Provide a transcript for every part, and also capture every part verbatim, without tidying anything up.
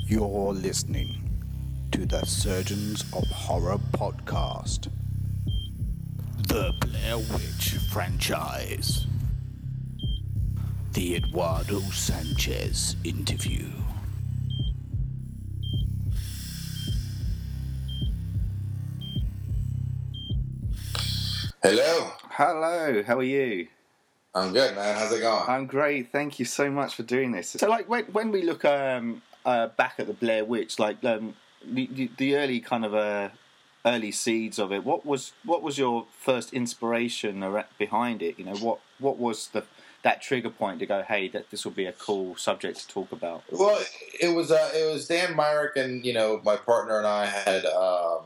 You're listening to the Surgeons of Horror podcast, the Blair Witch franchise, the Eduardo Sanchez interview. Hello. Hello, how are you? I'm good, man. How's it going? I'm great. Thank you so much for doing this. So, like, when, when we look um, uh, back at the Blair Witch, like um, the, the early kind of uh, early seeds of it, what was what was your first inspiration ar- behind it? You know, what what was the that trigger point to go, hey, that this will be a cool subject to talk about? Well, it was uh, it was Dan Myrick and you know my partner and I had. Um,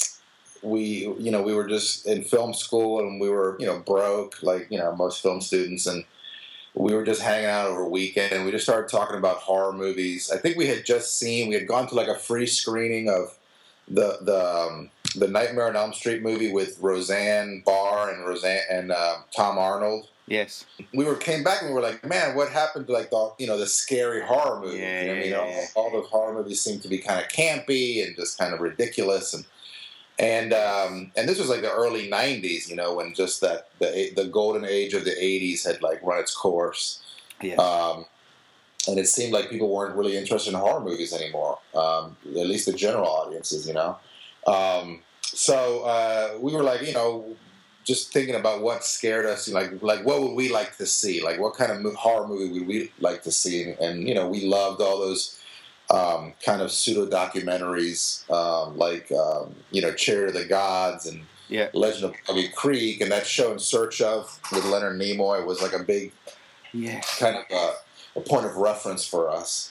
We, you know, we were just in film school and we were, you know, broke, like, you know, most film students. And we were just hanging out over a weekend and we just started talking about horror movies. I think we had just seen, we had gone to like a free screening of the, the, um, the Nightmare on Elm Street movie with Roseanne Barr and Roseanne and uh, Tom Arnold. Yes. We were came back and we were like, man, what happened to like the, you know, the scary horror movies? Yeah, you know, yeah, I mean, yeah, all, yeah. all those horror movies seem to be kind of campy and just kind of ridiculous. And And um, and this was like the early nineties, you know, when just that the the golden age of the eighties had like run its course. Yeah. Um, and it seemed like people weren't really interested in horror movies anymore, um, at least the general audiences, you know. Um, so uh, we were like, you know, just thinking about what scared us, like like what would we like to see, like what kind of mo- horror movie would we like to see, and, and you know, we loved all those. Um, kind of pseudo documentaries, um, like um, you know, Chariot of the Gods and Yeah. Legend of Boggy Creek, and that show In Search Of with Leonard Nimoy was like a big Yeah. kind of uh, a point of reference for us.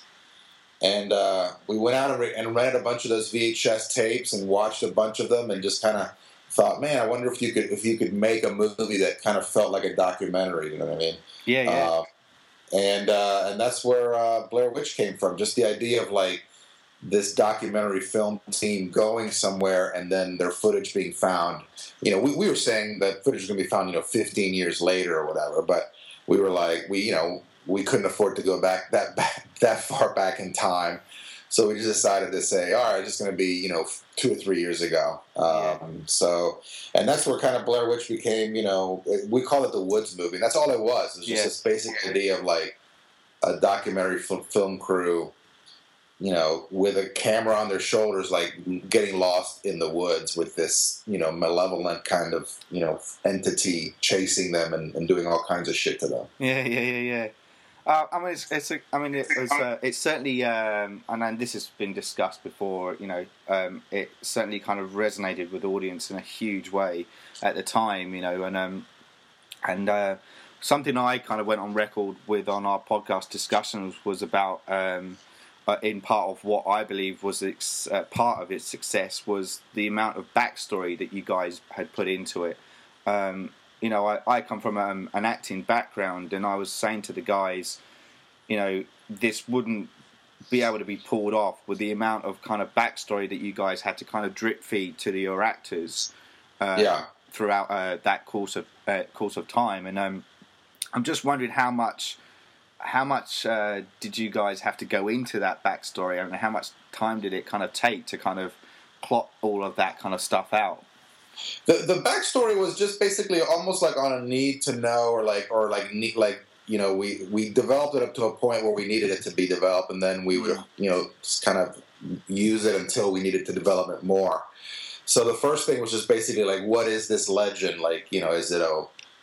And uh, we went out and, re- and rented a bunch of those V H S tapes and watched a bunch of them, and just kind of thought, man, I wonder if you could if you could make a movie that kind of felt like a documentary. You know what I mean? Yeah, yeah. Uh, And uh, and that's where uh, Blair Witch came from. Just the idea of like this documentary film team going somewhere and then their footage being found. You know, we, we were saying that footage is going to be found, you know, fifteen years later or whatever. But we were like, we you know, we couldn't afford to go back that back, that far back in time. So we just decided to say, all right, it's just going to be, you know, two or three years ago. Um, Yeah. So, and that's where kind of Blair Witch became, you know, we call it the Woods movie. And that's all it was. It was just Yeah. this basic idea of like a documentary f- film crew, you know, with a camera on their shoulders, like getting lost in the woods with this, you know, malevolent kind of, you know, entity chasing them and, and doing all kinds of shit to them. Yeah, yeah, yeah, yeah. Uh, I mean, it's, it's a, I mean, it was, uh, it's certainly, um, and, and this has been discussed before. You know, um, it certainly kind of resonated with the audience in a huge way at the time. You know, and um, and uh, something I kind of went on record with on our podcast discussions was about, um, uh, in part of what I believe was its, uh, part of its success was the amount of backstory that you guys had put into it. Um, You know, I, I come from um, an acting background, and I was saying to the guys, you know, this wouldn't be able to be pulled off with the amount of kind of backstory that you guys had to kind of drip feed to the, your actors uh, Yeah. throughout uh, that course of uh, course of time. And um, I'm just wondering how much how much uh, did you guys have to go into that backstory, and how much time did it kind of take to kind of plot all of that kind of stuff out? The the backstory was just basically almost like on a need to know, or like or like need, like you know we, we developed it up to a point where we needed it to be developed, and then we would you know just kind of use it until we needed to develop it more. So the first thing was just basically like, what is this legend? Like, you know, is it a,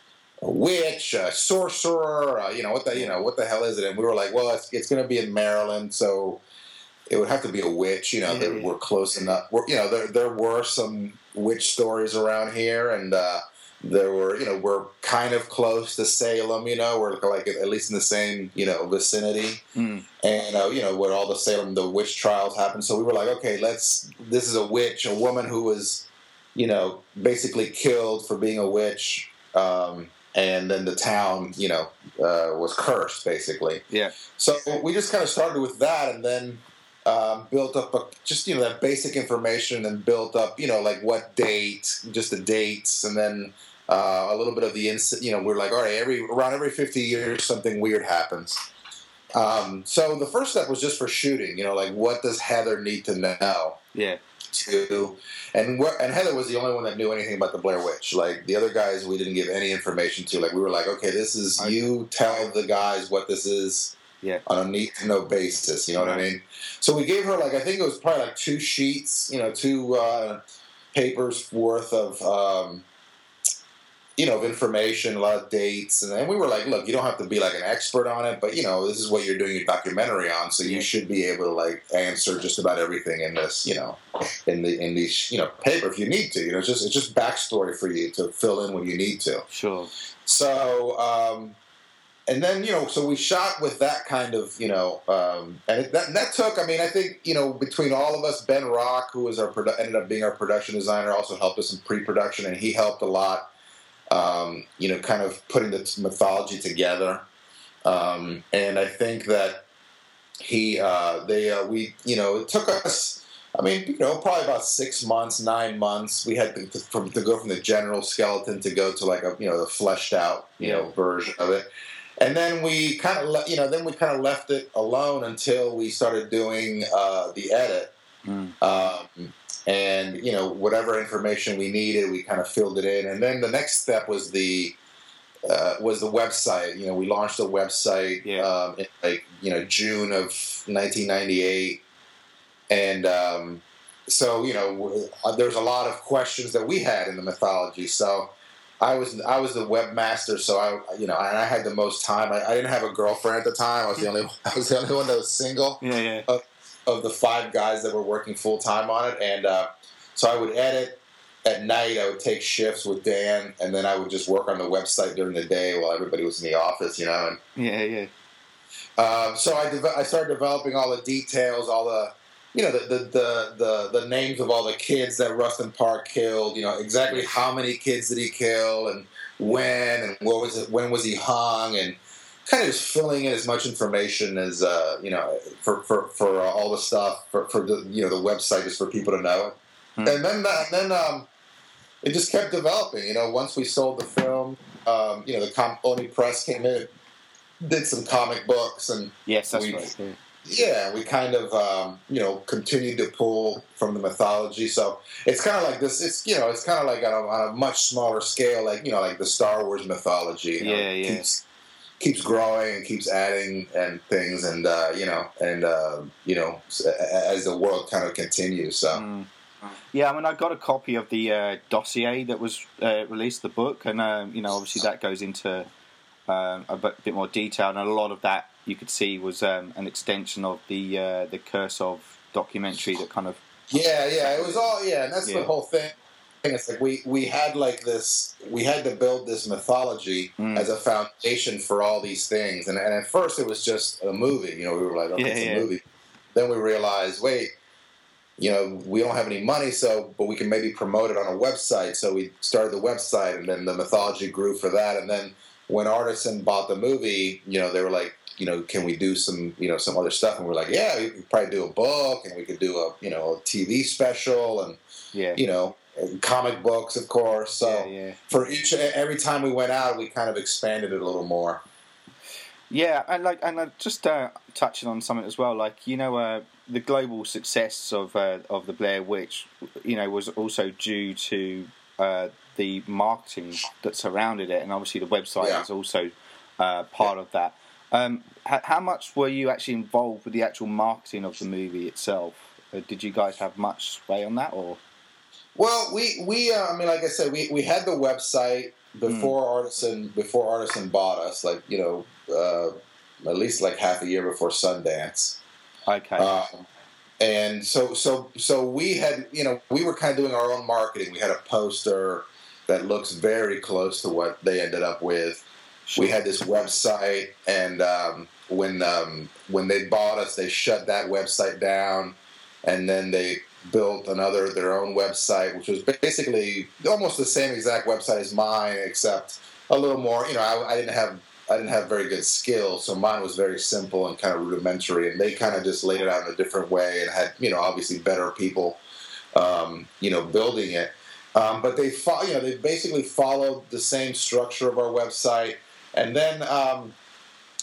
a witch, a sorcerer? Uh, you know what the you know what the hell is it? And we were like, well, it's it's going to be in Maryland, so it would have to be a witch. You know, Yeah, that yeah. we're close enough. We're, you know, there there were some witch stories around here, and uh, there were, you know, we're kind of close to Salem. You know, we're like at least in the same, you know, vicinity, Mm. and uh, you know, where all the Salem the witch trials happened. So we were like, okay, let's. This is a witch, a woman who was, you know, basically killed for being a witch. Um, and then the town, you know, uh, was cursed, basically. Yeah. So we just kind of started with that, and then um, built up a, just, you know, that basic information, and built up, you know, like what date, just the dates, and then uh, a little bit of the, inc- you know, we're like, all right, every around every fifty years, something weird happens. Um, so the first step was just for shooting. You know, like what does Heather need to know? Yeah. To and wh- and Heather was the only one that knew anything about the Blair Witch. Like the other guys, we didn't give any information to. Like we were like, okay, this is Okay. you tell the guys what this is. Yeah. On a need to know basis, you know what I Right. mean? So we gave her like I think it was probably like two sheets, you know, two uh, papers worth of um, you know of information, a lot of dates, and then we were like, look, you don't have to be like an expert on it, but you know, this is what you're doing your documentary on, so you Yeah. should be able to like answer just about everything in this, you know, in the in these you know paper if you need to. You know, it's just it's just backstory for you to fill in when you need to. Sure. So. Um, And then, you know, so we shot with that kind of, you know, um, and it, that, and that took, I mean, I think, you know, between all of us, Ben Rock, who was our produ- ended up being our production designer, also helped us in pre-production, and he helped a lot, um, you know, kind of putting the mythology together. Um, and I think that he, uh, they, uh, we, you know, it took us, I mean, you know, probably about six months, nine months. We had to, to, from, to go from the general skeleton to go to like a, you know, the fleshed out, you Yeah. know, version of it. And then we kind of, le- you know, then we kind of left it alone until we started doing uh, the edit. Mm. Um, and you know, whatever information we needed, we kind of filled it in. And then the next step was the uh, was the website. You know, we launched a website Yeah. um, in like you know June of nineteen ninety-eight, and um, so you know, there's a lot of questions that we had in the mythology. So. I was I was the webmaster, so I you know, and I had the most time. I, I didn't have a girlfriend at the time. I was the only I was the only one that was single Yeah, yeah. of, of the five guys that were working full time on it. And uh, so I would edit at night. I would take shifts with Dan, and then I would just work on the website during the day while everybody was in the office. You know, and Yeah, yeah. um, so I de- I started developing all the details, all the you know, the, the, the, the, the names of all the kids that Rustin Park killed, you know, exactly how many kids did he kill and when and what was it, when was he hung, and kind of just filling in as much information as, uh, you know, for, for, for uh, all the stuff, for, for the, you know, the website just for people to know. Hmm. And then, uh, then um, it just kept developing, you know, once we sold the film, um, you know, the Com- Oni Press came in, did some comic books, and yes, that's we, right. Yeah. Yeah, we kind of, um, you know, continued to pull from the mythology. So it's kind of like this. It's you know, it's kind of like on a, on a much smaller scale, like you know, like the Star Wars mythology. You know, Yeah, yeah. Keeps, keeps growing and keeps adding and things, and uh, you know, and uh, you know, as the world kind of continues. So. Mm. Yeah, I mean, I got a copy of the uh, dossier that was uh, released, the book, and um, you know, obviously that goes into um, a bit more detail, and a lot of that you could see was um, an extension of the uh, the Curse of documentary that kind of yeah yeah it was all yeah and that's yeah. the whole thing. It's like we we had like this we had to build this mythology mm. as a foundation for all these things, and, and at first it was just a movie. You know, we were like, okay, yeah, it's yeah. a movie. Then we realized, wait, you know, we don't have any money, so but we can maybe promote it on a website. So we started the website, and then the mythology grew for that. And then when Artisan bought the movie, you know, they were like, you know, can we do some, you know, some other stuff? And we're like, yeah, we could probably do a book, and we could do a, you know, a T V special, and yeah, you know, comic books, of course. So yeah, yeah. for each every time we went out, we kind of expanded it a little more. Yeah, and like, and uh, just uh, touching on something as well, like you know, uh, the global success of uh, of the Blair Witch, you know, was also due to uh, the marketing that surrounded it, and obviously the website Yeah. is also uh, part Yeah. of that. Um, h- how much were you actually involved with the actual marketing of the movie itself? Uh, did you guys have much sway on that, or? Well, we we uh, I mean, like I said, we, we had the website before mm. Artisan before Artisan bought us, like you know, uh, at least like half a year before Sundance. Okay. Uh, and so so so we had you know we were kind of doing our own marketing. We had a poster that looks very close to what they ended up with. Sure. We had this website, and um, when um, when they bought us, they shut that website down, and then they built another their own website, which was basically almost the same exact website as mine, except a little more. You know, I, I didn't have I didn't have very good skills, so mine was very simple and kind of rudimentary, and they kind of just laid it out in a different way and had you know obviously better people, um, you know, building it. Um, but they fo- you know they basically followed the same structure of our website. And then, um,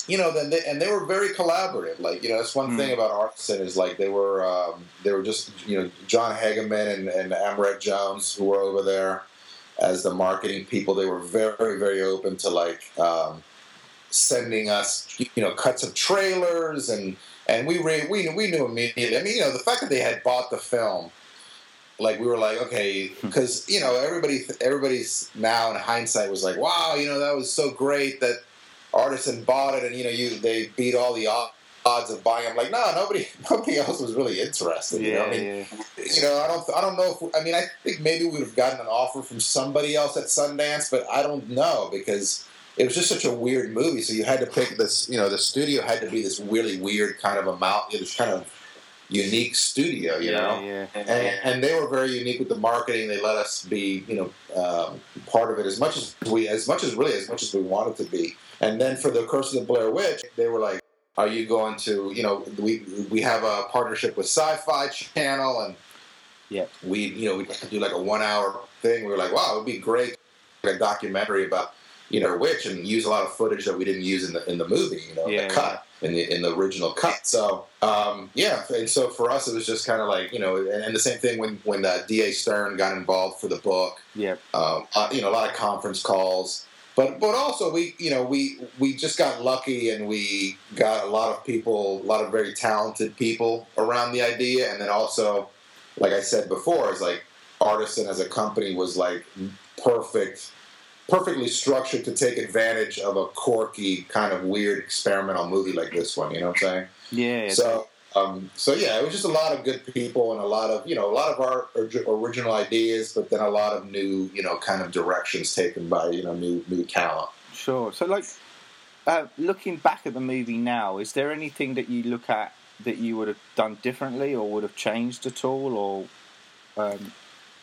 you know, then they, and they were very collaborative. Like, you know, that's one mm. thing about Artisan is like they were um, they were just, you know, John Hageman and, and Amrit Jones, who were over there as the marketing people. They were very, very open to like um, sending us, you know, cuts of trailers, and and we re- we we knew immediately. I mean, you know, the fact that they had bought the film. Like, we were like, okay, because, you know, everybody, everybody's now in hindsight was like, wow, you know, that was so great that Artisan bought it, and, you know, you they beat all the odds of buying it. I'm like, no, nobody nobody else was really interested. You yeah, know, I mean, yeah. you know, I don't, I don't know if, we, I mean, I think maybe we would have gotten an offer from somebody else at Sundance, but I don't know, because it was just such a weird movie. So you had to pick this, you know, the studio had to be this really weird kind of amount. It was kind of unique studio, you yeah, know, yeah. And, and they were very unique with the marketing. They let us be, you know, um, part of it as much as we, as much as really as much as we wanted to be. And then for the Curse of the Blair Witch, they were like, "Are you going to, you know, we we have a partnership with Sci-Fi Channel, and yeah, we, you know, we do like a one-hour thing." We were like, "Wow, it would be great, a documentary about, you know, witch, and use a lot of footage that we didn't use in the in the movie, you know, yeah, the cut." Yeah. In the in the original cut, so um, yeah, and so for us it was just kind of like, you know, and, and the same thing when when uh, D A Stern got involved for the book, yeah, um, uh, you know, a lot of conference calls, but but also we, you know, we we just got lucky, and we got a lot of people, a lot of very talented people around the idea, and then also, like I said before, is like Artisan as a company was like perfect. perfectly structured to take advantage of a quirky, kind of weird experimental movie like this one. You know what I'm saying? Yeah. So, um, so yeah, it was just a lot of good people and a lot of, you know, a lot of our original ideas, but then a lot of new, you know, kind of directions taken by, you know, new new talent. Sure. So, like, uh, looking back at the movie now, is there anything that you look at that you would have done differently or would have changed at all, or? Um...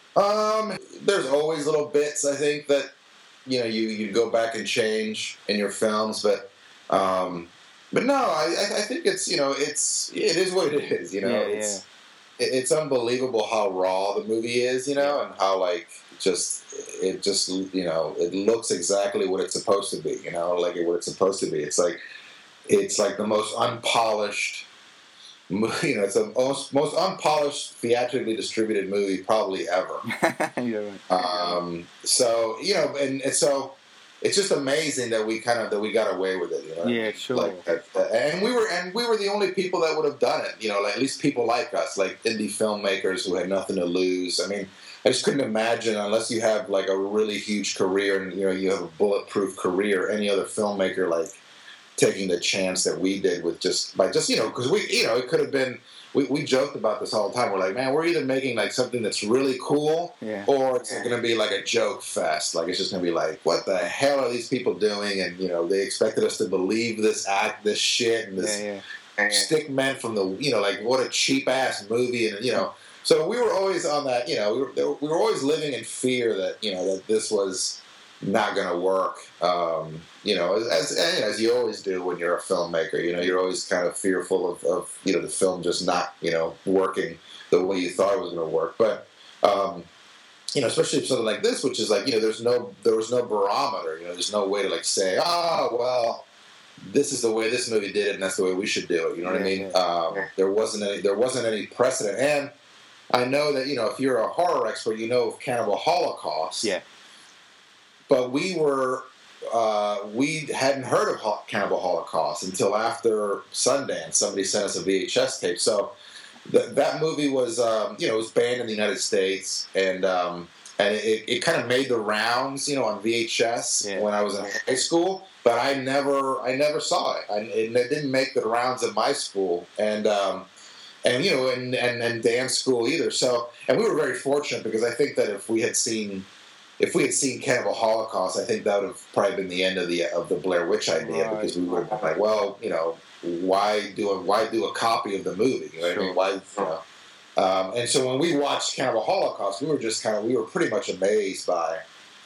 Um, there's always little bits, I think, that, you know, you, you go back and change in your films, but um, but no, I, I think it's, you know, it's it is what it is, you know. Yeah, it's yeah. it, it's unbelievable how raw the movie is, you know, yeah. and how like just it just you know it looks exactly what it's supposed to be, you know, like what it's supposed to be. It's like it's like the most unpolished. You know, it's the most most unpolished, theatrically distributed movie probably ever. You're right. Um, so you know, and, and so it's just amazing that we kind of that we got away with it. You know, yeah, sure. Like, uh, and we were and we were the only people that would have done it. You know, like, at least people like us, like indie filmmakers who had nothing to lose. I mean, I just couldn't imagine, unless you have like a really huge career and you know you have a bulletproof career, any other filmmaker like. Taking the chance that we did with just by just you know because we you know it could have been we, we joked about this all the time. We're like, man, we're either making like something that's really cool yeah. or it's going to be like a joke fest. Like it's just going to be like, what the hell are these people doing? And you know they expected us to believe this act, this shit, and this yeah, yeah. stick men from the you know like what a cheap ass movie, and you know so we were always on that you know we were we were always living in fear that you know that this was not going to work. Um, you know, as, as as you always do when you're a filmmaker. You know, you're always kind of fearful of, of you know the film just not you know working the way you thought it was going to work. But um, you know, especially something like this, which is like you know, there's no there was no barometer. You know, there's no way to like say, ah, oh, well, this is the way this movie did it, and that's the way we should do it. You know what yeah, I mean? Yeah. Um, there wasn't any there wasn't any precedent, and I know that you know if you're a horror expert, you know of Cannibal Holocaust. Yeah. But we were, uh, we hadn't heard of Ho- Cannibal Holocaust until after Sundance. Somebody sent us a V H S tape. So th- that movie was, um, you know, it was banned in the United States, and um, and it, it kind of made the rounds, you know, on V H S yeah. when I was in high school. But I never, I never saw it. I, it, it didn't make the rounds at my school, and um, and you know, and, and and Dan's school either. So, and we were very fortunate because I think that if we had seen. If we had seen Cannibal Holocaust, I think that would have probably been the end of the of the Blair Witch idea right. because we would have been like, well, you know, why do a why do a copy of the movie? You know what sure. I mean? Why, you know? Um, and so when we watched Cannibal Holocaust, we were just kind of we were pretty much amazed by,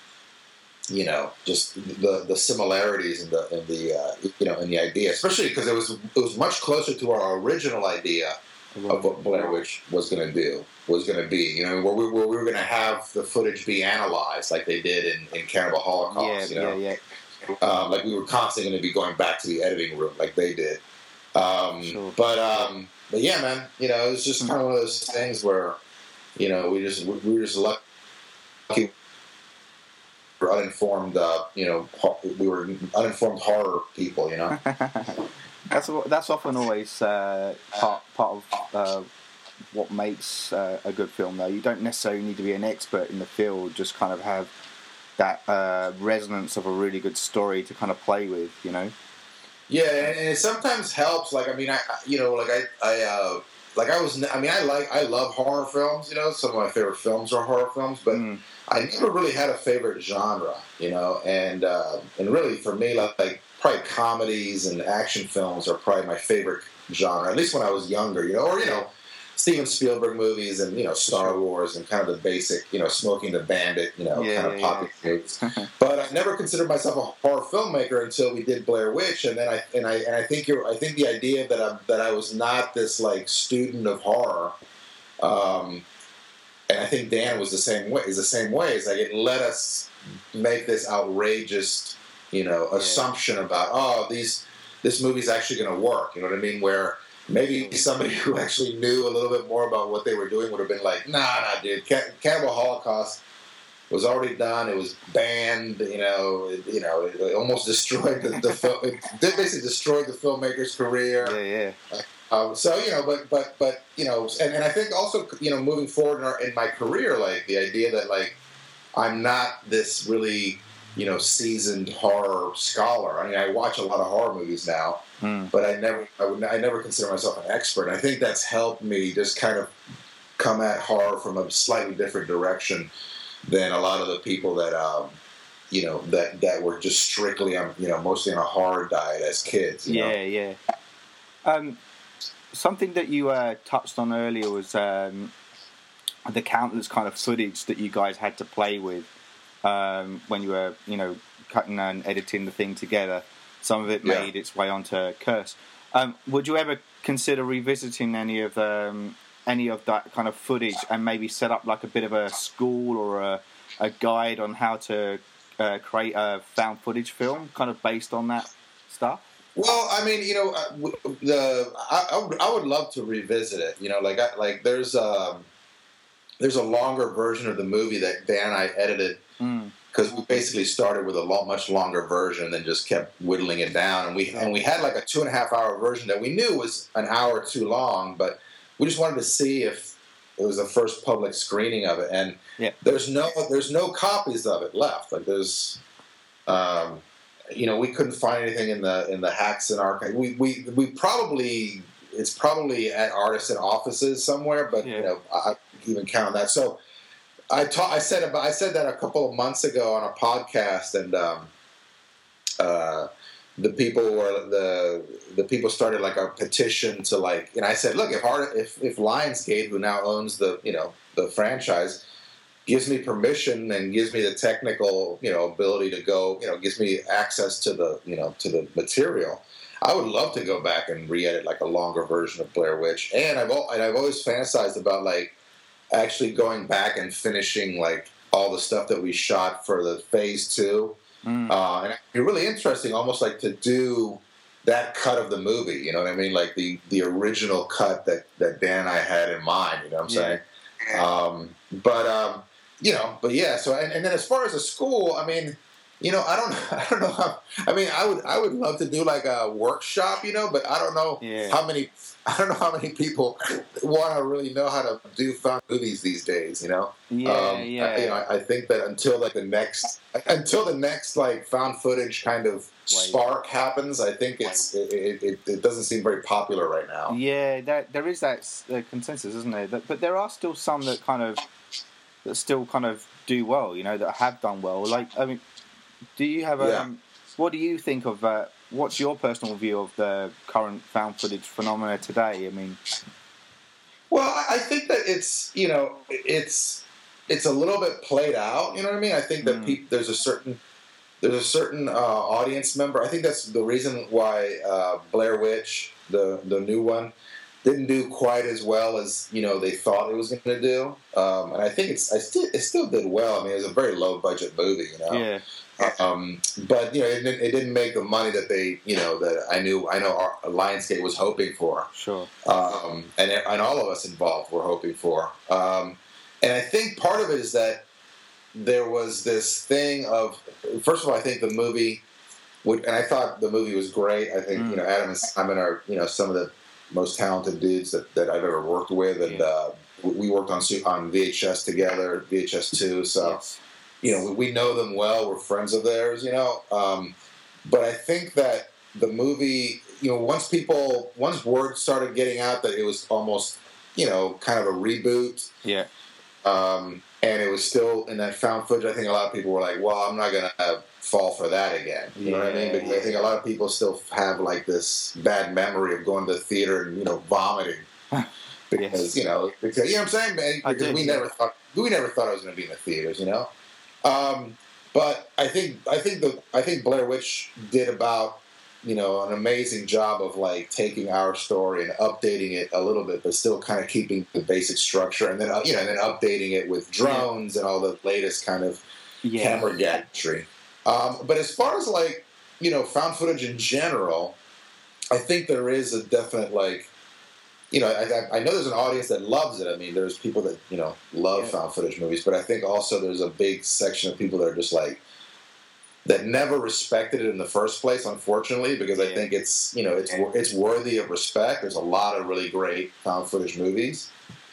you know, just the the similarities in the in the uh, you know in the idea, especially because it was it was much closer to our original idea of what Blair Witch was going to do, was going to be, you know, where we, where we were going to have the footage be analyzed like they did in, in Cannibal Holocaust, yeah, you know. Yeah, yeah. um, like we were constantly going to be going back to the editing room like they did. Um, sure. But um, but yeah, man, you know, it was just kind of one of those things where, you know, we just we were just lucky. We were uninformed, uh, you know, we were uninformed horror people, you know. that's that's often always uh, part part of uh, what makes uh, a good film, though. You don't necessarily need to be an expert in the field; just kind of have that uh, resonance of a really good story to kind of play with, you know. Yeah, and it sometimes helps. Like, I mean, I, you know, like I, I, uh, like I was. I mean, I like, I love horror films. You know, some of my favorite films are horror films, but mm. I never really had a favorite genre. You know, and uh, and really for me, like, like probably comedies and action films are probably my favorite genre. At least when I was younger, you know, or you know, Steven Spielberg movies and, you know, Star Wars and kind of the basic, you know, Smoking the Bandit, you know, yeah, kind of yeah, popular yeah. movies. But I never considered myself a horror filmmaker until we did Blair Witch, and then I and I and I think you're I think the idea that I that I was not this like student of horror, um, and I think Dan was the same way. Is the same way. Is like it let us make this outrageous, you know, yeah. assumption about oh these this movie's actually going to work. You know what I mean? Where maybe somebody who actually knew a little bit more about what they were doing would have been like, nah, nah, dude. Cannibal Holocaust was already done. It was banned. You know, it, you know, it almost destroyed the, the film. It basically destroyed the filmmaker's career. Yeah, yeah. Um, so you know, but but but you know, and, and I think also you know, moving forward in, our, in my career, like the idea that like I'm not this really you know seasoned horror scholar. I mean, I watch a lot of horror movies now. Hmm. But I never, I would, I never consider myself an expert. And I think that's helped me just kind of come at horror from a slightly different direction than a lot of the people that, um, you know, that, that were just strictly, on, you know, mostly on a horror diet as kids. You yeah, know? yeah. Um, something that you uh, touched on earlier was um, the countless kind of footage that you guys had to play with um, when you were, you know, cutting and editing the thing together. Some of it made yeah. its way onto Curse. Um, would you ever consider revisiting any of um, any of that kind of footage and maybe set up like a bit of a school or a, a guide on how to uh, create a found footage film, kind of based on that stuff? Well, I mean, you know, the I, I, would, I would love to revisit it. You know, like I, like there's a there's a longer version of the movie that Dan and I edited. Mm. Because we basically started with a lot, much longer version, and then just kept whittling it down, and we and we had like a two and a half hour version that we knew was an hour too long, but we just wanted to see if it was the first public screening of it, and yeah. there's no there's no copies of it left. Like there's, um, you know, we couldn't find anything in the in the Haxan archive. We we we probably it's probably at artisan offices somewhere, but yeah. you know, I even count on that. So. I ta- I said about I said that a couple of months ago on a podcast, and um, uh, the people were the the people started like a petition to like, and I said, look, if Art, if if Lionsgate, who now owns the you know the franchise, gives me permission and gives me the technical you know ability to go, you know, gives me access to the you know to the material, I would love to go back and re-edit like a longer version of Blair Witch, and I've and I've always fantasized about like. Actually going back and finishing like all the stuff that we shot for the phase two, mm. uh, and it'd be really interesting, almost like to do that cut of the movie. You know what I mean? Like the, the original cut that, that Dan and I had in mind. You know what I'm saying? Yeah. Um, but um, you know, but yeah. So and, and then as far as a school, I mean, you know, I don't, I don't know how. I mean, I would, I would love to do like a workshop, you know, but I don't know yeah. how many. I don't know how many people want to really know how to do found movies these days. You know, yeah, um, yeah. I, you know, I think that until like the next, until the next like found footage kind of spark happens, I think it's it, it, it doesn't seem very popular right now. Yeah, there, there is that uh, consensus, isn't there? But there are still some that kind of that still kind of do well. You know, that have done well. Like, I mean, do you have a? Yeah. Um, what do you think of? Uh, What's your personal view of the current found footage phenomena today? I mean, well, I think that it's you know it's it's a little bit played out. You know what I mean? I think that mm. pe- there's a certain there's a certain uh, audience member. I think that's the reason why uh, Blair Witch, the the new one, didn't do quite as well as you know they thought it was going to do. Um, and I think it's I still it still did well. I mean, it was a very low budget movie, you know. Yeah. Um, but you know, it, it didn't make the money that they, you know, that I knew, I know our Lionsgate was hoping for. Sure. Um, and and all of us involved were hoping for. Um, and I think part of it is that there was this thing of, first of all, I think the movie would, and I thought the movie was great. I think mm. you know Adam and Simon are you know some of the most talented dudes that, that I've ever worked with, and yeah. uh, we worked on on V H S together, V H S two, so. Yes. You know, we, we know them well. We're friends of theirs, you know. Um, but I think that the movie, you know, once people, once word started getting out that it was almost, you know, kind of a reboot. Yeah. Um, and it was still in that found footage. I think a lot of people were like, well, I'm not going to fall for that again. You yeah, know what I mean? Because yeah. I think a lot of people still have, like, this bad memory of going to the theater and, you know, vomiting. Because, yes. you know, because, you know what I'm saying, man? Because did, we yeah. never thought, we never thought I was going to be in the theaters, you know? Um, but I think I think the I think Blair Witch did about you know an amazing job of like taking our story and updating it a little bit, but still kind of keeping the basic structure, and then uh, you know and then updating it with drones yeah. and all the latest kind of yeah. camera gadgetry. Um, but as far as like you know found footage in general, I think there is a definite like. You know, I, I know there's an audience that loves it. I mean, there's people that, you know, love yeah. found footage movies, but I think also there's a big section of people that are just like, that never respected it in the first place, unfortunately, because I yeah. think it's, you know, it's it's worthy of respect. There's a lot of really great found footage movies.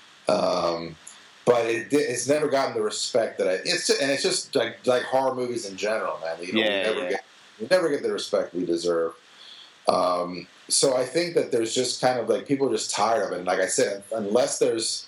Um, but it, it's never gotten the respect that I, it's just, and it's just like, like horror movies in general, man. You know, yeah, we never yeah. get, we never get the respect we deserve. Um, so I think that there's just kind of like people are just tired of it. And like I said, unless there's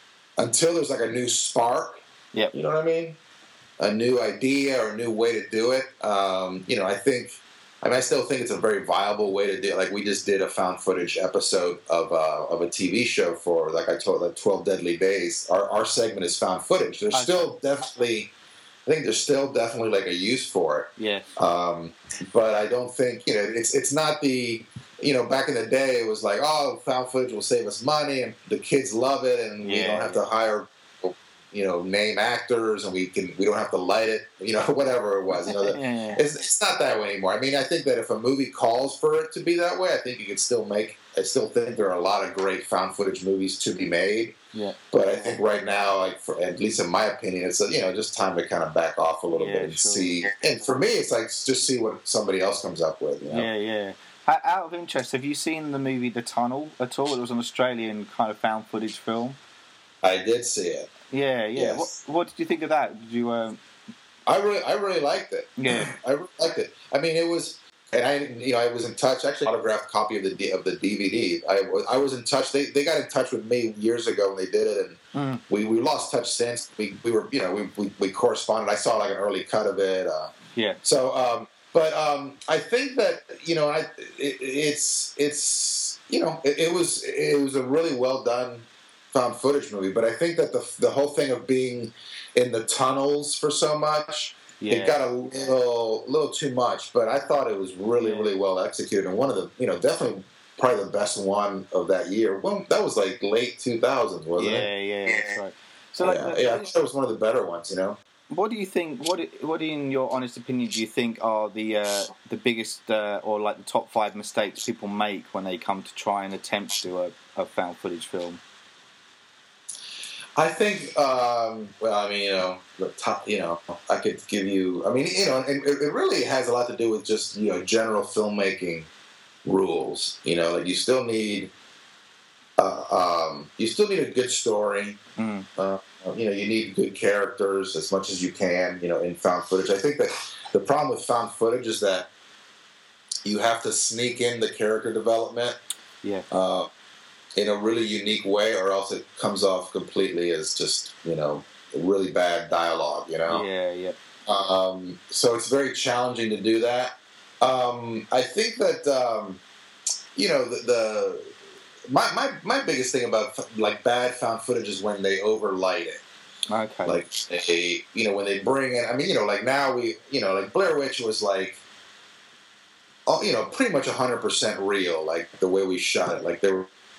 until there's like a new spark, yep. you know what I mean? A new idea or a new way to do it. Um, you know, I think I mean I still think it's a very viable way to do it. Like we just did a found footage episode of uh, of a T V show for like I told like twelve Deadly Days. Our our segment is found footage. There's okay. still definitely I think there's still definitely like a use for it. Yeah. Um, but I don't think you know it's it's not the you know back in the day it was like oh found footage will save us money and the kids love it and yeah. we don't have to hire you know name actors and we can we don't have to light it you know whatever it was you know the, yeah, yeah. It's, it's not that way anymore. I mean I think that if a movie calls for it to be that way I think you could still make I still think there are a lot of great found footage movies to be made. Yeah. But I think right now, like for, at least in my opinion, it's you know just time to kind of back off a little yeah, bit and sure. see. And for me, it's like just see what somebody else comes up with. You know? Yeah, yeah. Out of interest, have you seen the movie The Tunnel at all? It was an Australian kind of found footage film. I did see it. Yeah, yeah. Yes. What, what did you think of that? Did you? Uh... I really, I really liked it. Yeah, I really liked it. I mean, it was. And I, you know, I was in touch. Actually, autographed copy of the of the D V D. I, I was in touch. They they got in touch with me years ago when they did it, and mm. we, we lost touch since. We we were you know we we, we corresponded. I saw like an early cut of it. Uh, yeah. So, um, but um, I think that you know, I it, it's it's you know, it, it was it was a really well done found footage movie. But I think that the the whole thing of being in the tunnels for so much. Yeah. It got a little, little too much, but I thought it was really, really well executed, and one of the, you know, definitely probably the best one of that year. Well, that was like late two thousands, wasn't yeah, it? Yeah, yeah, that's right. So, like, yeah, yeah, I thought it was one of the better ones, you know. What do you think? What, what, in your honest opinion, do you think are the uh, the biggest uh, or like the top five mistakes people make when they come to try and attempt to do a, a found footage film? I think, um, well, I mean, you know, the top, you know, I could give you, I mean, you know, and it, it really has a lot to do with just, you know, general filmmaking rules. You know, like you still need, uh, um, you still need a good story. Mm. Uh, you know, you need good characters as much as you can, you know, in found footage. I think that the problem with found footage is that you have to sneak in the character development. Yeah. Uh, in a really unique way, or else it comes off completely as just, you know, really bad dialogue, you know? Yeah, yeah. Um, so it's very challenging to do that. Um, I think that, um, you know, the, the my, my my biggest thing about, like, bad found footage is when they overlight it. Okay. Like, they, you know, when they bring in, I mean, you know, like, now we, you know, like, Blair Witch was, like, you know, pretty much one hundred percent real, like, the way we shot it. Like, there were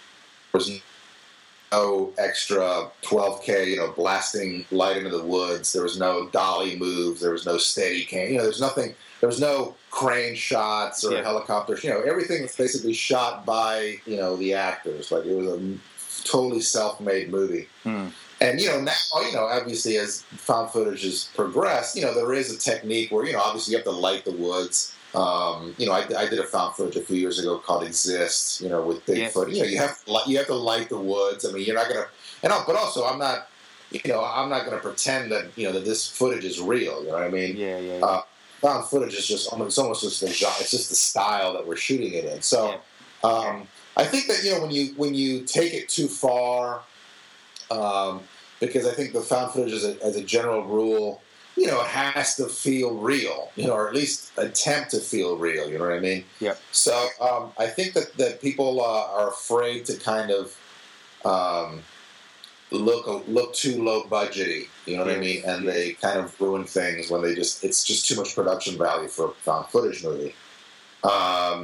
was no extra twelve K, you know, blasting light into the woods. There was no dolly moves. There was no steady cam. You know, there's nothing. There was no crane shots or Yeah. helicopters. You know, everything was basically shot by, you know, the actors. Like, it was a totally self-made movie. Hmm. And, you know, now, you know, obviously as found footage has progressed, you know, there is a technique where, you know, obviously you have to light the woods. Um, you know, I, I did a found footage a few years ago called Exist, you know, with Bigfoot. Yes. You know, you have, you have to light the woods. I mean, you're not going to, and I'll, but also I'm not, you know, I'm not going to pretend that, you know, that this footage is real. You know what I mean? Yeah, yeah. yeah. Uh, found footage is just, it's almost just the genre, it's just the style that we're shooting it in. So, Yeah. um, I think that, you know, when you, when you take it too far, um, because I think the found footage, as a, as a general rule, you know, it has to feel real, you know, or at least attempt to feel real. You know what I mean? Yeah. So um, I think that, that people uh, are afraid to kind of um, look look too low budgety. You know what Yeah. I mean? And Yeah. they kind of ruin things when they just it's just too much production value for a found footage movie. Um,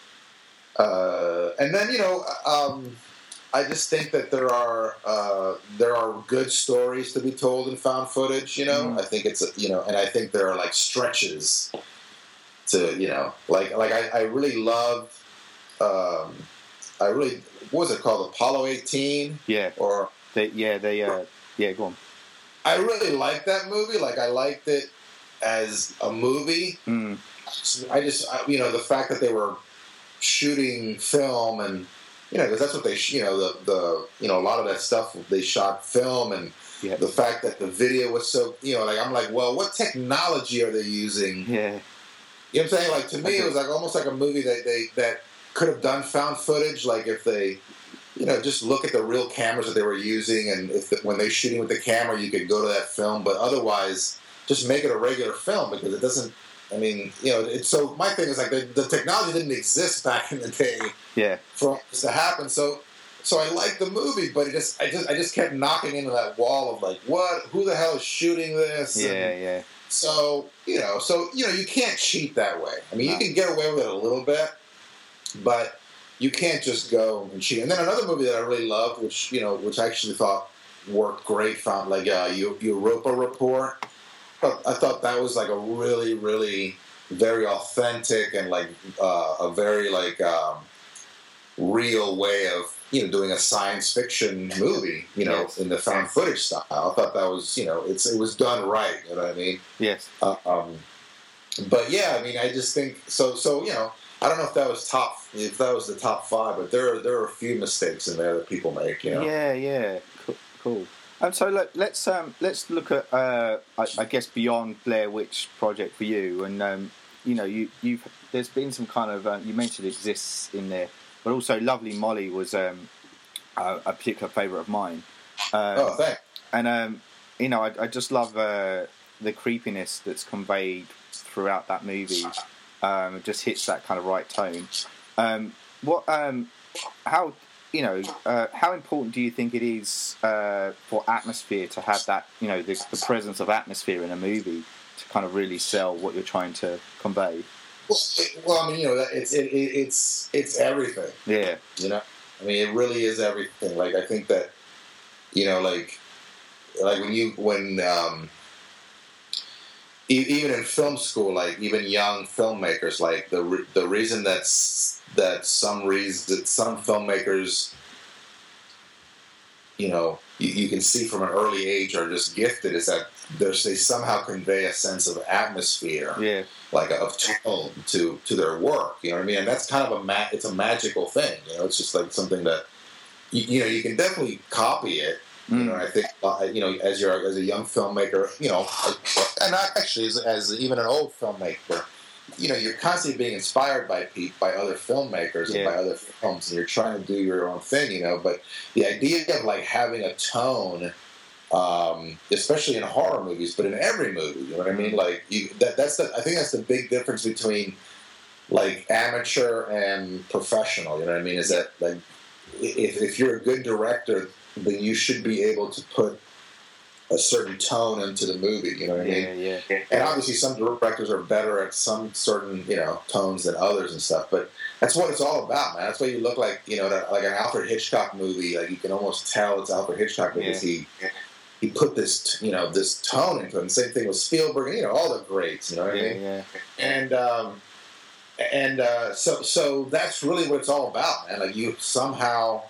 uh, and then you know. Um, I just think that there are uh, there are good stories to be told in found footage. You know, Mm. I think it's a, you know, and I think there are like stretches to you know, like like I, I really loved, um, I really what was it called, Apollo eighteen? Yeah. Or They, yeah, they, uh, yeah, go on. I really liked that movie. Like I liked it as a movie. Mm. I just I, you know the fact that they were shooting film and. You know, because that's what they, sh- you know, the, the, you know, a lot of that stuff they shot film, and Yeah. the fact that the video was so, you know, like I'm like, well, what technology are they using? Yeah. You know what I'm saying? Like to me, Okay. it was like almost like a movie that they that could have done found footage. Like if they, you know, just look at the real cameras that they were using, and if the, when they're shooting with the camera, you could go to that film. But otherwise, just make it a regular film because it doesn't. I mean, you know, it's so my thing is like the, the technology didn't exist back in the day Yeah. for this to happen. So, so I liked the movie, but it just, I just, I just kept knocking into that wall of like, what? Who the hell is shooting this? Yeah, And yeah. so you know, so you know, you can't cheat that way. I mean, No. you can get away with it a little bit, but you can't just go and cheat. And then another movie that I really loved, which you know, which I actually thought worked great, found like uh, Eu- Europa Report. I thought that was like a really, really very authentic and like uh, a very like um, real way of you know doing a science fiction movie, you know, Yes. in the found footage style. I thought that was you know it's it was done right. You know what I mean? Yes. Uh, um, but yeah, I mean, I just think so. So you know, I don't know if that was top, if that was the top five, but there are there are a few mistakes in there that people make. You know? Yeah, yeah. Cool. cool. Um, so let, let's um, let's look at uh, I, I guess beyond Blair Witch Project for you, and um, you know you you've there's been some kind of uh, you mentioned Exists in there, but also Lovely Molly was um, a, a particular favourite of mine. Um, Oh, thanks. And um, you know, I, I just love uh, the creepiness that's conveyed throughout that movie. Um, it just hits that kind of right tone. Um, what? Um, how? You know, uh, how important do you think it is uh, for atmosphere to have that? You know, the, the presence of atmosphere in a movie to kind of really sell what you're trying to convey. Well, it, well, I mean, you know, that- it's it, it, it's it's everything. Yeah. You know, I mean, it really is everything. Like, I think that, you know, like, like when you when um, e- even in film school, like even young filmmakers, like the re- the reason that's that some reason that some filmmakers, you know, you, you can see from an early age are just gifted is that there's they somehow convey a sense of atmosphere, Yeah. like of tone to to their work. You know what I mean? And that's kind of a ma- it's a magical thing. You know, it's just like something that you, you know you can definitely copy it. You know, Mm. I think uh, you know as you're as a young filmmaker, you know, and I, actually as, as even an old filmmaker, you know, you're constantly being inspired by people, by other filmmakers and Yeah. by other films, and you're trying to do your own thing. You know, but the idea of like having a tone. Um, especially in horror movies, but in every movie, you know what I mean? Like you, that, that's the. I think that's the big difference between like amateur and professional. You know what I mean? Is that like if, if you're a good director, then you should be able to put a certain tone into the movie. You know what I Yeah, mean? yeah, yeah. And obviously, some directors are better at some certain, you know, tones than others and stuff. But that's what it's all about, man. That's why you look like, you know, that, like an Alfred Hitchcock movie. Like you can almost tell it's Alfred Hitchcock because Yeah. he he put this, you know, this tone into it. And same thing with Spielberg. And, you know, all the greats. You know what yeah, I mean? yeah. And um, and uh, so so that's really what it's all about, man. Like you somehow,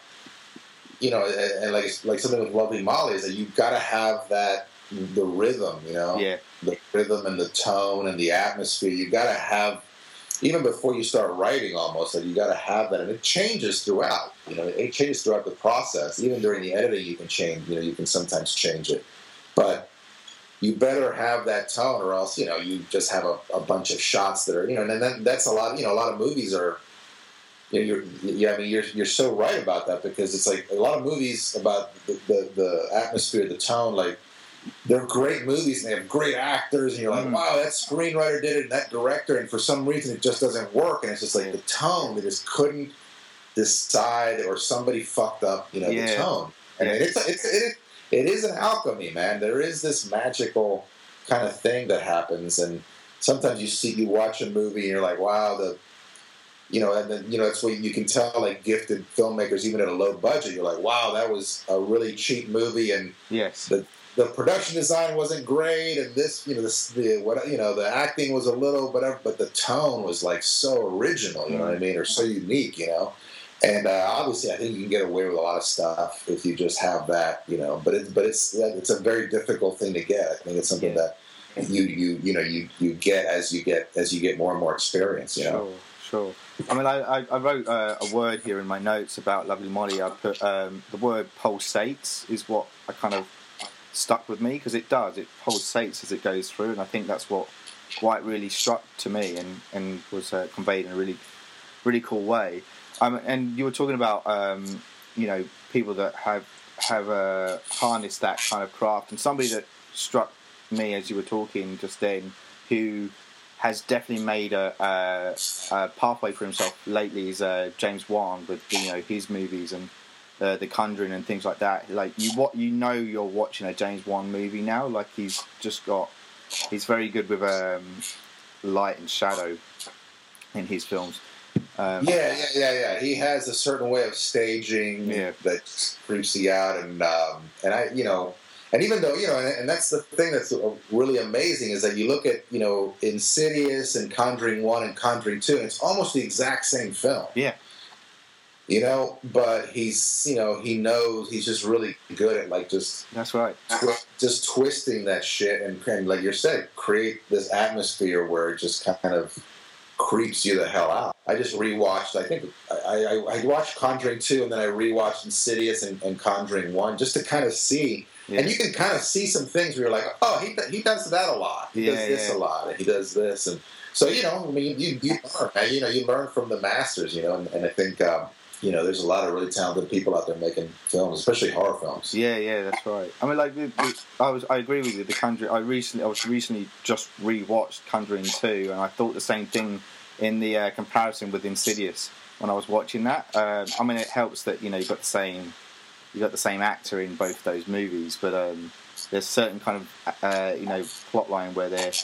you know, and, and like like something with Lovely Molly is that you've got to have that. The rhythm, you know, Yeah. the rhythm and the tone and the atmosphere. You got to have, even before you start writing, almost like you got to have that, and it changes throughout. You know, it changes throughout the process. Even during the editing, you can change. You know, you can sometimes change it, but you better have that tone, or else you know you just have a, a bunch of shots that are you know, and then that's a lot. You know, a lot of movies are. You know, you're, yeah, I mean, you're you're so right about that because it's like a lot of movies about the the, the atmosphere, the tone, like. They're great movies and they have great actors and you're like, Mm. wow, that screenwriter did it and that director, and for some reason it just doesn't work, and it's just like the tone, they just couldn't decide, or somebody fucked up, you know, Yeah. the tone. And Yeah. it's, it's it, it is an alchemy, man. There is this magical kind of thing that happens, and sometimes you see you watch a movie and you're like, wow, the you know, and then you know it's what you can tell, like gifted filmmakers, even at a low budget, you're like, wow, that was a really cheap movie, and Yes. the the production design wasn't great, and this, you know, this, the what, you know, the acting was a little whatever, but the tone was like so original, you know what I mean, or so unique, you know. And uh, obviously, I think you can get away with a lot of stuff if you just have that, you know. But it, but it's it's a very difficult thing to get. I think it's something Yeah. that you you you know you, you get as you get as you get more and more experience, you know. Sure, sure. I mean, I, I, I wrote uh, a word here in my notes about Lovely Molly. I put um, the word pulsates is what I kind of stuck with me, because it does. It pulsates as it goes through, and I think that's what quite really struck to me and, and was uh, conveyed in a really, really cool way. Um, and you were talking about, um, you know, people that have have uh, harnessed that kind of craft, and somebody that struck me as you were talking just then, who has definitely made a, a, a pathway for himself lately is uh, James Wan with, you know, his movies and uh, The Conjuring and things like that. Like you, what you know, you're watching a James Wan movie now. Like he's just got, he's very good with um, light and shadow in his films. Um, yeah, yeah, yeah, yeah. He has a certain way of staging Yeah. that creeps you out, and um, and I, you know, and even though you know, and, and that's the thing that's really amazing is that you look at you know Insidious and Conjuring One and Conjuring Two, and it's almost the exact same film. Yeah. You know, but he's you know he knows he's just really good at like just That's right. twi- just twisting that shit and, and like you said, create this atmosphere where it just kind of creeps you the hell out. I just rewatched. I think I, I, I watched Conjuring two, and then I rewatched Insidious and, and Conjuring one, just to kind of see. Yeah. And you can kind of see some things where you're like, oh, he he does that a lot. He Yeah, does this yeah. a lot, and he does this, and so you know, I mean, you you learn, man. You know, you learn from the masters. You know, and, and I think um, you know, there's a lot of really talented people out there making films, especially horror films. Yeah, yeah, that's right. I mean, like, the, the, I was, I agree with you. The Conjuring. I recently, I was recently just rewatched Conjuring two, and I thought the same thing in the uh, comparison with Insidious when I was watching that. Um, I mean, it helps that you know you got the same, you got the same actor in both those movies, but um, there's certain kind of uh, you know plot line where they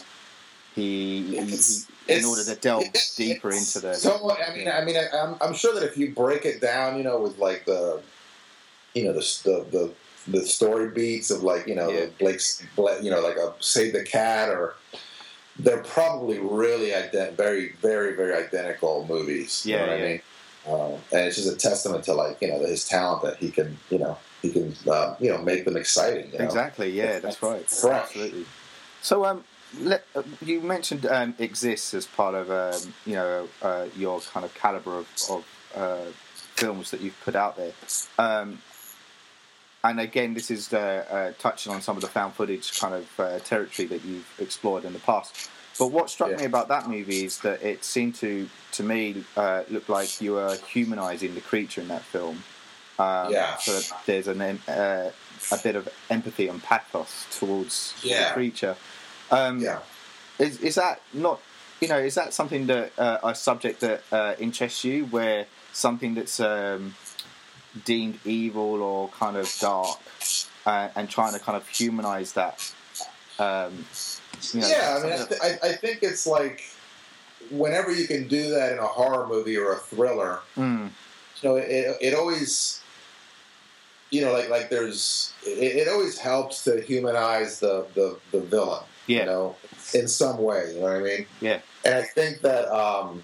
he, he, he It's- in it's- order to delve it's- deeper it's into the. So I mean, I mean, I, I'm, I'm sure that if you break it down, you know, with like the, you know, the the the, the story beats of like you know Yeah. the Blake's, Blake, you know, like a Save the Cat, or they're probably really ident- very very very identical movies. You Yeah, know what yeah. I mean? Um, and it's just a testament to like you know his talent that he can you know he can uh, you know make them exciting. You know? Exactly. Yeah, that's right. Fresh. Absolutely. So, um, let, uh, you mentioned um, exists as part of um, you know uh, your kind of caliber of, of uh, films that you've put out there, um, and again, this is uh, uh, touching on some of the found footage kind of uh, territory that you've explored in the past. But what struck Yeah. me about that movie is that it seemed to, to me, uh, look like you were humanising the creature in that film. Um, Yeah. So that there's an em- uh, a bit of empathy and pathos towards Yeah. the creature. Um, Yeah. Is is that not, you know, is that something that uh, a subject that uh, interests you, where something that's um, deemed evil or kind of dark uh, and trying to kind of humanize that. Um, you know, yeah, I mean, I, th- I, I think it's like whenever you can do that in a horror movie or a thriller, mm. you know, it, it always, you know, like like there's, it, it always helps to humanize the, the, the villain, yeah. you know, in some way, you know what I mean? Yeah. And I think that um,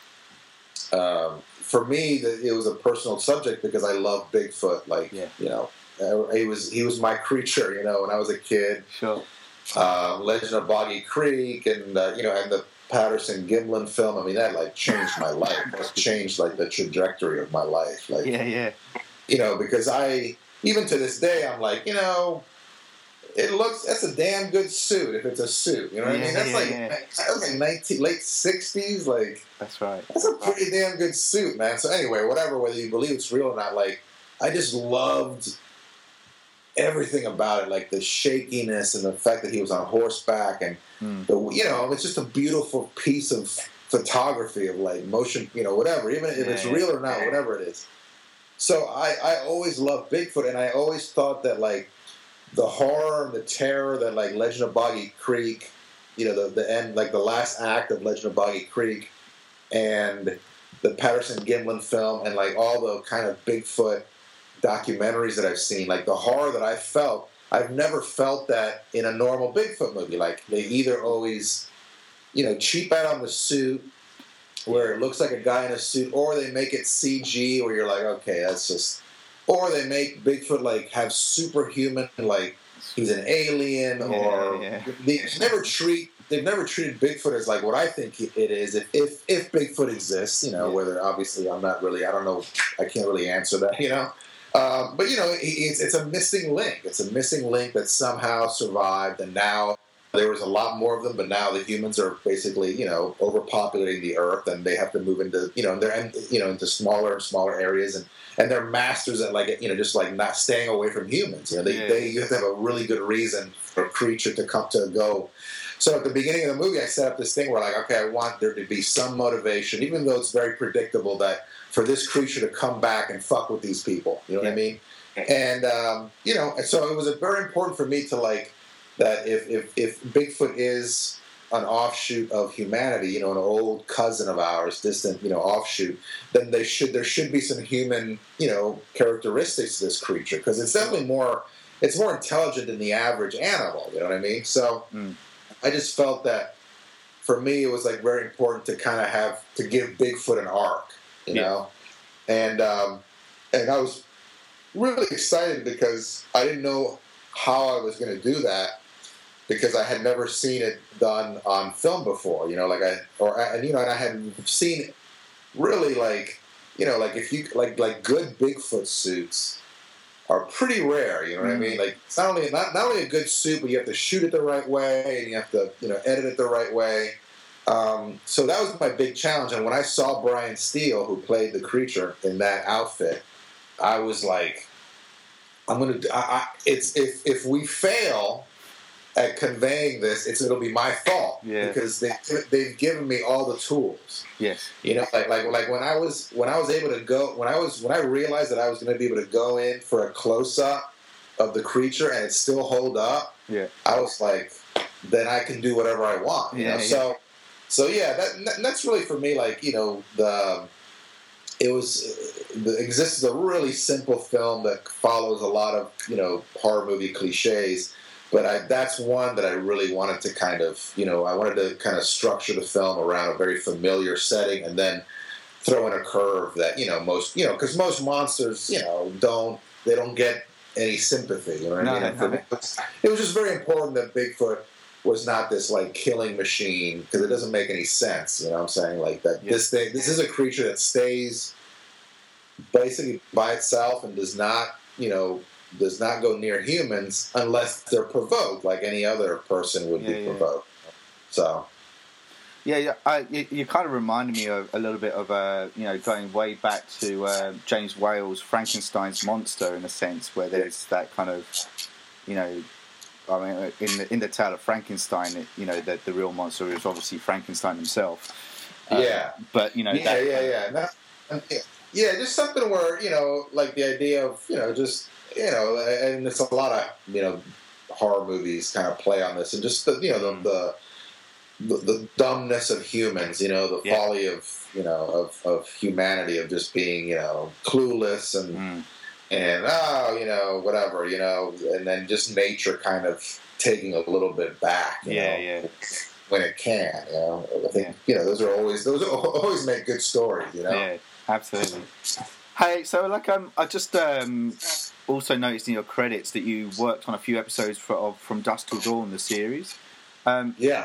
um, for me, that it was a personal subject because I love Bigfoot. Like, yeah. you know, he was he was my creature, you know, when I was a kid. Sure. Uh, Legend of Boggy Creek, and uh, you know, and the Patterson Gimlin film. I mean, that like changed my life. It changed like the trajectory of my life. Like, yeah, yeah. You know, because I even to this day, I'm like, you know, it looks that's a damn good suit if it's a suit. You know what yeah, I mean? That's yeah, like yeah. that was like nineteen late sixties. Like, that's right. That's a pretty damn good suit, man. So anyway, whatever, whether you believe it's real or not, like I just loved everything about it, like the shakiness and the fact that he was on horseback, and mm. the you know, it's just a beautiful piece of photography of like motion, you know, whatever, even if it's yeah. real or not, whatever it is. So I, I always loved Bigfoot, and I always thought that like the horror and the terror that like Legend of Boggy Creek, you know, the the end, like the last act of Legend of Boggy Creek, and the Patterson Gimlin film, and like all the kind of Bigfoot documentaries that I've seen, like the horror that I felt, I've never felt that in a normal Bigfoot movie. Like they either always, you know, cheap out on the suit where it looks like a guy in a suit, or they make it C G where you're like, okay, that's just, or they make Bigfoot like have superhuman, like he's an alien, yeah, or yeah. they never treat, they've never treated Bigfoot as like what I think it is, if if, if Bigfoot exists, you know, yeah. whether obviously I'm not really, I don't know, I can't really answer that, you know. Um, but, you know, it's, it's a missing link. It's a missing link that somehow survived, and now there was a lot more of them, but now the humans are basically, you know, overpopulating the earth, and they have to move into, you know, they're, you know, into smaller and smaller areas, and, and they're masters at, like, you know, just, like, not staying away from humans. You know, they, yeah. they you have to have a really good reason for a creature to come to go. So at the beginning of the movie, I set up this thing where, like, okay, I want there to be some motivation, even though it's very predictable that for this creature to come back and fuck with these people. You know what I mean? And, um, you know, so it was very important for me to, like, that if, if, if Bigfoot is an offshoot of humanity, you know, an old cousin of ours, distant, you know, offshoot, then they should there should be some human, you know, characteristics to this creature, because it's definitely more, it's more intelligent than the average animal, you know what I mean? So mm. I just felt that, for me, it was, like, very important to kind of have, to give Bigfoot an arc. You yeah. know, and um, and I was really excited because I didn't know how I was going to do that, because I had never seen it done on film before. You know, like I or and you know, and I had seen really like you know, like if you like like good Bigfoot suits are pretty rare. You know what mm. I mean? Like it's not only not not only a good suit, but you have to shoot it the right way, and you have to you know edit it the right way. Um, so that was my big challenge, and when I saw Brian Steele, who played the creature in that outfit, I was like, "I'm gonna." I, I, it's if if we fail at conveying this, it's it'll be my fault yeah. because they they've given me all the tools. Yes, you know, like like like when I was when I was able to go when I was when I realized that I was going to be able to go in for a close up of the creature and it still hold up. Yeah, I was like, then I can do whatever I want. You yeah, know, yeah. so. So yeah, that, that's really for me. Like you know, the it was the exists is a really simple film that follows a lot of you know horror movie cliches, but I, that's one that I really wanted to kind of you know I wanted to kind of structure the film around a very familiar setting, and then throw in a curve that you know most you know because most monsters you know don't they don't get any sympathy. You know what no, I mean? No, no. It was, it was just very important that Bigfoot was not this like killing machine, because it doesn't make any sense. You know what I'm saying? Like that. Yeah. This thing. This is a creature that stays basically by itself and does not, you know, does not go near humans unless they're provoked, like any other person would yeah, be yeah. provoked. So. Yeah, yeah. I, you, you kind of reminded me of a little bit of uh, you know going way back to uh, James Whale's Frankenstein's monster, in a sense, where there's that kind of, you know. I mean, in the in the tale of Frankenstein, it, you know, the the real monster is obviously Frankenstein himself. Uh, yeah. But you know. Yeah, that, yeah, yeah. No, yeah. yeah, just something where you know, like the idea of you know, just you know, and it's a lot of you know, horror movies kind of play on this, and just the you know the. the The, the dumbness of humans, you know, the yeah. folly of you know of, of humanity, of just being you know clueless and mm. and oh you know whatever you know, and then just nature kind of taking a little bit back, you yeah, know, yeah. when it can, you know. I think yeah. you know those are always those are always make good stories, you know. Yeah, absolutely. Hey, so like um, I just um also noticed in your credits that you worked on a few episodes for, of From Dusk Till Dawn, the series. Um, yeah.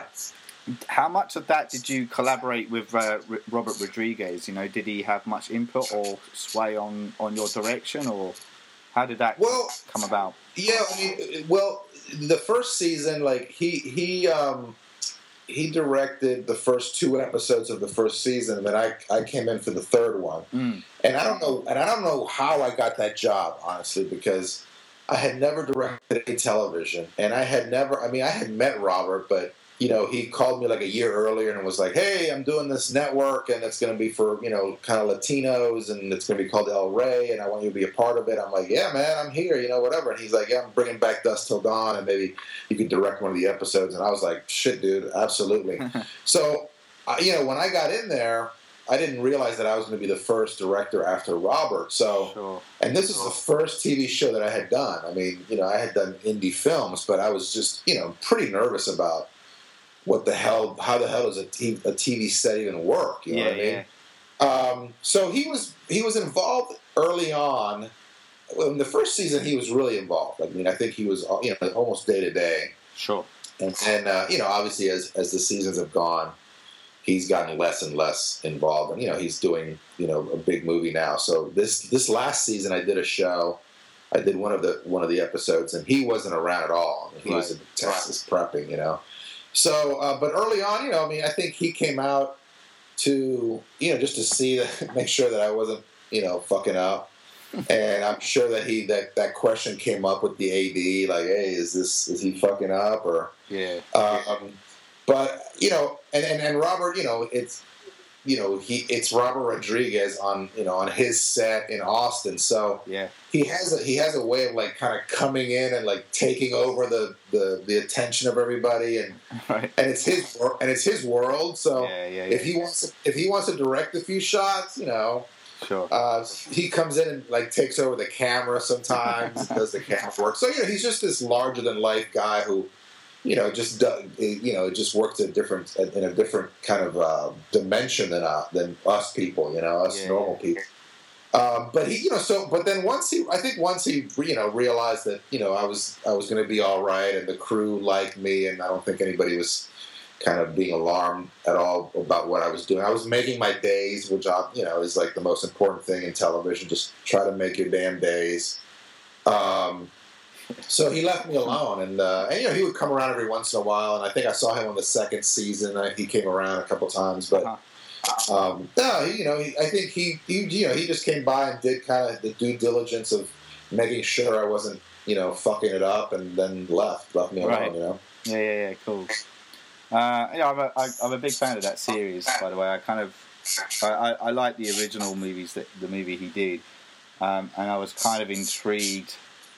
How much of that did you collaborate with uh, R- Robert Rodriguez? You know, did he have much input or sway on, on your direction, or how did that well, come about? Yeah, I mean, well, the first season, like he he um, he directed the first two episodes of the first season, and then I I came in for the third one, mm. and I don't know, and I don't know how I got that job, honestly, because I had never directed any television, and I had never, I mean, I had met Robert, but. You know, he called me like a year earlier and was like, hey, I'm doing this network and it's going to be for, you know, kind of Latinos and it's going to be called El Rey and I want you to be a part of it. I'm like, yeah, man, I'm here, you know, whatever. And he's like, yeah, I'm bringing back Dusk Till Dawn and maybe you could direct one of the episodes. And I was like, shit, dude, absolutely. So, uh, you know, when I got in there, I didn't realize that I was going to be the first director after Robert. So, sure. And this is the first T V show that I had done. I mean, you know, I had done indie films, but I was just, you know, pretty nervous about what the hell, how the hell does a, t- a T V set even work? You know yeah, what I mean? Yeah. Um, so he was he was involved early on. Well, in the first season, he was really involved. I mean, I think he was you know almost day to day. Sure. And and uh, you know, obviously, as as the seasons have gone, he's gotten less and less involved. And you know, he's doing you know a big movie now. So this this last season, I did a show. I did one of the one of the episodes, and he wasn't around at all. I mean, he right. was in Texas right. prepping, you know. So, uh, but early on, you know, I mean, I think he came out to, you know, just to see, make sure that I wasn't, you know, fucking up. And I'm sure that he, that, that question came up with the A D, like, hey, is this, is he fucking up? Or, yeah. Um, but, you know, and, and, and Robert, you know, it's, you know, he, it's Robert Rodriguez on, you know, on his set in Austin. So, yeah. He has a he has a way of like kind of coming in and like taking over the, the, the attention of everybody and right. and it's his and it's his world. So yeah, yeah, yeah. if he wants to, if he wants to direct a few shots, you know, sure. Uh, he comes in and like takes over the camera sometimes, does the camera work. So you know he's just this larger than life guy who, you know, just does, you know just works a different in a different kind of uh, dimension than uh, than us people, you know, us yeah, normal yeah. people. Um, but he, you know, so but then once he, I think once he, you know, realized that you know I was I was going to be all right, and the crew liked me, and I don't think anybody was kind of being alarmed at all about what I was doing. I was making my days, which I, you know is like the most important thing in television. Just try to make your damn days. Um, so he left me alone, and uh, and you know he would come around every once in a while, and I think I saw him on the second season. I, he came around a couple times, but. Uh-huh. Um, no, you know, he, I think he, he, you know, he just came by and did kind of the due diligence of making sure I wasn't, you know, fucking it up, and then left, left me alone, right. you know. Yeah, yeah, yeah, cool. Uh, yeah, I'm a, I, I'm a big fan of that series, by the way. I kind of, I, I, I like the original movies that the movie he did, um, and I was kind of intrigued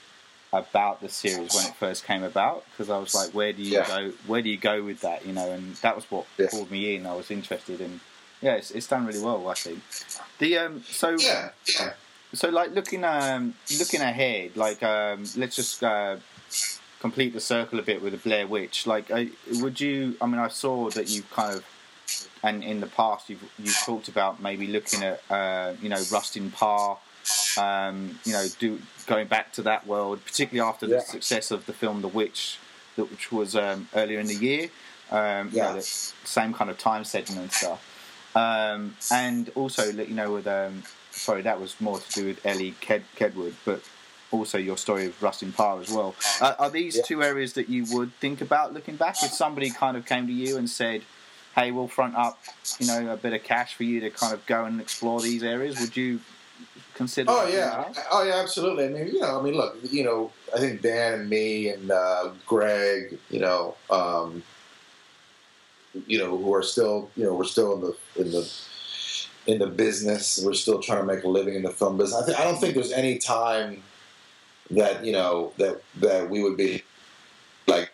about the series when it first came about because I was like, where do you yeah. go? Where do you go with that? You know, and that was what yeah. pulled me in. I was interested in. Yeah, it's, it's done really well, I think. The um, so yeah, yeah. so like looking um, looking ahead, like um, let's just uh, complete the circle a bit with the Blair Witch. Like, uh, would you? I mean, I saw that you kind of, and in the past you've you've talked about maybe looking at uh, you know Rustin Parr, um, you know, do going back to that world, particularly after yeah. the success of the film The Witch, which was um, earlier in the year. Um, yeah. You know, the same kind of time setting and stuff. Um, and also, you know, with um, sorry, that was more to do with Ellie Ked- Kedwood, but also your story of Rustin Parr as well. Uh, are these yeah. two areas that you would think about looking back? If somebody kind of came to you and said, "Hey, we'll front up, you know, a bit of cash for you to kind of go and explore these areas," would you consider? Oh yeah, oh yeah, absolutely. I mean, you know, I mean, look, you know, I think Dan and me and uh, Greg, you know. Um, you know, who are still, you know, we're still in the in the in the business. We're still trying to make a living in the film business. I, th- I don't think there's any time that you know that that we would be like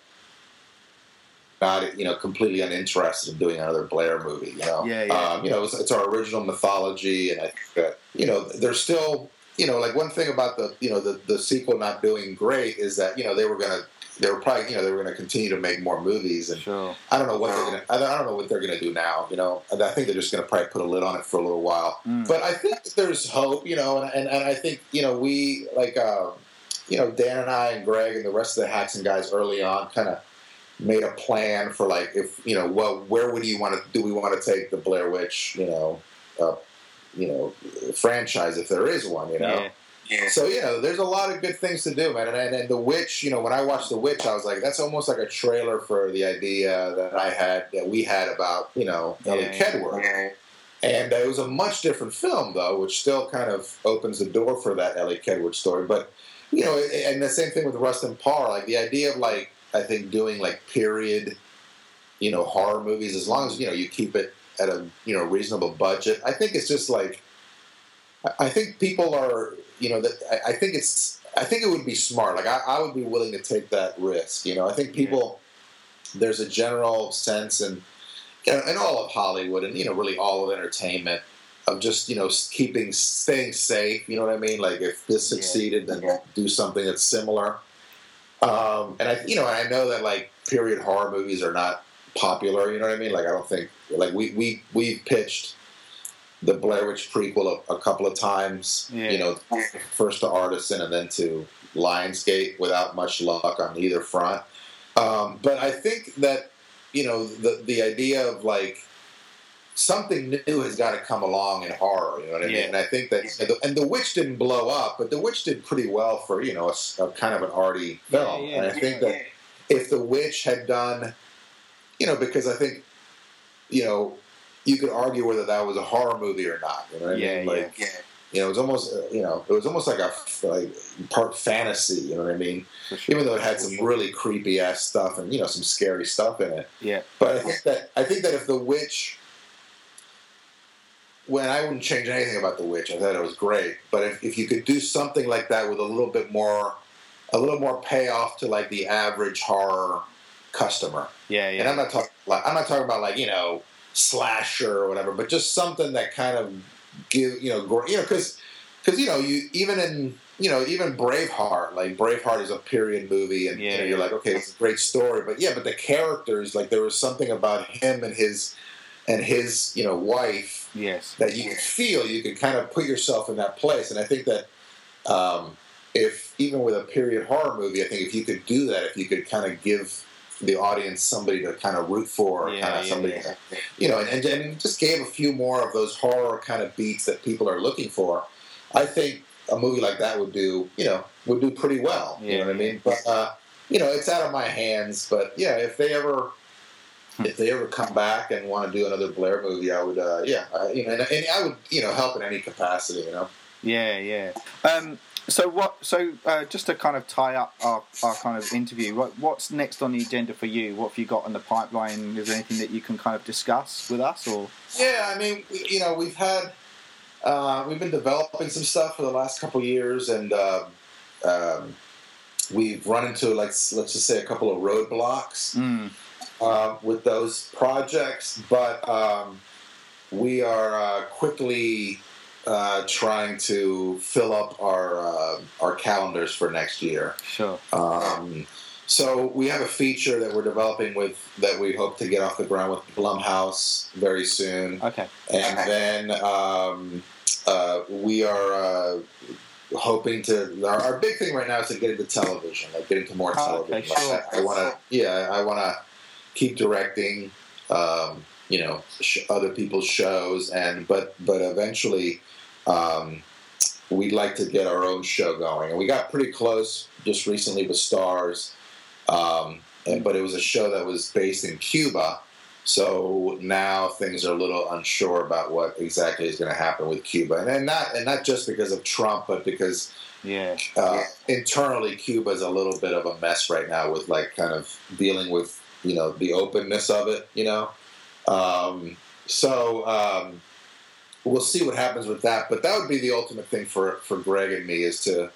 not you know completely uninterested in doing another Blair movie. You know, Yeah, yeah. Um, you know, it's, it's our original mythology, and I think that you know there's still you know like one thing about the you know the the sequel not doing great is that you know they were gonna. They were probably, you know, they were going to continue to make more movies, and Sure. I don't know what they're going to. I don't I don't know what they're going to do now. You know, and I think they're just going to probably put a lid on it for a little while. Mm. But I think there's hope, you know, and, and, and I think you know we like, uh, you know, Dan and I and Greg and the rest of the Haxan guys early on kind of made a plan for like if you know, well, where would you want to do? We want to take the Blair Witch, you know, uh, you know, franchise if there is one, you know. Yeah. Yeah. So, you know, there's a lot of good things to do, man. And, and, and The Witch, you know, when I watched The Witch, I was like, that's almost like a trailer for the idea that I had, that we had about, you know, Yeah, Elliot yeah. Kedward. Yeah. And uh, it was a much different film, though, which still kind of opens the door for that Elliot Kedward story. But, you know, and the same thing with Rustin Parr. Like, the idea of, like, I think doing, like, period, you know, horror movies, as long as, you know, you keep it at a, you know, reasonable budget, I think it's just, like, I think people are, you know, that I think it's, I think it would be smart. Like, I, I would be willing to take that risk. You know, I think people, yeah. there's a general sense in, in all of Hollywood and, you know, really all of entertainment of just, you know, keeping, staying safe. You know what I mean? Like, if this succeeded, yeah. then do something that's similar. Um, and I, you know, I know that, like, period horror movies are not popular. You know what I mean? Like, I don't think, like, we, we, we pitched the Blair Witch prequel a, a couple of times, yeah. you know, first to Artisan and then to Lionsgate without much luck on either front. Um, but I think that, you know, the the idea of, like, something new has got to come along in horror, you know what I mean? Yeah. And I think that, and the, and the Witch didn't blow up, but The Witch did pretty well for, you know, a, a kind of an arty film. Yeah, yeah, and I think yeah, that yeah. if The Witch had done, you know, because I think, you know, you could argue whether that was a horror movie or not. You know what I yeah, mean? Like, yeah. you know, it was almost, uh, you know, it was almost like a like part fantasy. You know what I mean? Sure. Even though it had some really creepy ass stuff and, you know, some scary stuff in it. Yeah. But I think that I think that if The Witch, when I wouldn't change anything about The Witch, I thought it was great. But if, if you could do something like that with a little bit more, a little more payoff to, like, the average horror customer. Yeah, yeah. And I'm not talking like I'm not talking about, like, you know, slasher or whatever, but just something that kind of give you know you know because because you know you even in you know even Braveheart, like Braveheart is a period movie, and yeah, you know, yeah. you're like, okay, it's a great story, but yeah, but the characters, like, there was something about him and his and his you know wife, yes, that you could feel, you could kind of put yourself in that place, and I think that um, if even with a period horror movie, I think if you could do that, if you could kind of give the audience somebody to kind of root for, yeah, kind of yeah, somebody, yeah. To, you know, and, and, and just gave a few more of those horror kind of beats that people are looking for. I think a movie like that would do, you know, would do pretty well. Yeah, you know what yeah. I mean? But uh, you know, it's out of my hands. But yeah, if they ever, if they ever come back and want to do another Blair movie, I would, uh, yeah, I, you know, and, and I would, you know, help in any capacity. You know. Yeah, yeah. Um, So what? So uh, just to kind of tie up our, our kind of interview, what, what's next on the agenda for you? What have you got on the pipeline? Is there anything that you can kind of discuss with us, or? Yeah, I mean, we, you know, we've had uh, we've been developing some stuff for the last couple of years, and uh, um, we've run into, like, let's just say a couple of roadblocks Mm. uh, with those projects, but um, we are uh, quickly. Uh, trying to fill up our uh, our calendars for next year. Sure. Um, so we have a feature that we're developing with that we hope to get off the ground with Blumhouse very soon. Okay. And then um, uh, we are uh, hoping to. Our, our big thing right now is to get into television, like get into more Oh, okay, television. sure. I, I want to. Yeah, I want to keep directing. Um, you know, sh- other people's shows, and but but eventually. Um, we'd like to get our own show going, and we got pretty close just recently with Stars, um, and, but it was a show that was based in Cuba, so now things are a little unsure about what exactly is going to happen with Cuba, and, and not and not just because of Trump, but because yeah, uh, internally Cuba is a little bit of a mess right now with, like, kind of dealing with, you know, the openness of it, you know, um, so. Um, we'll see what happens with that. But that would be the ultimate thing for for Greg and me is to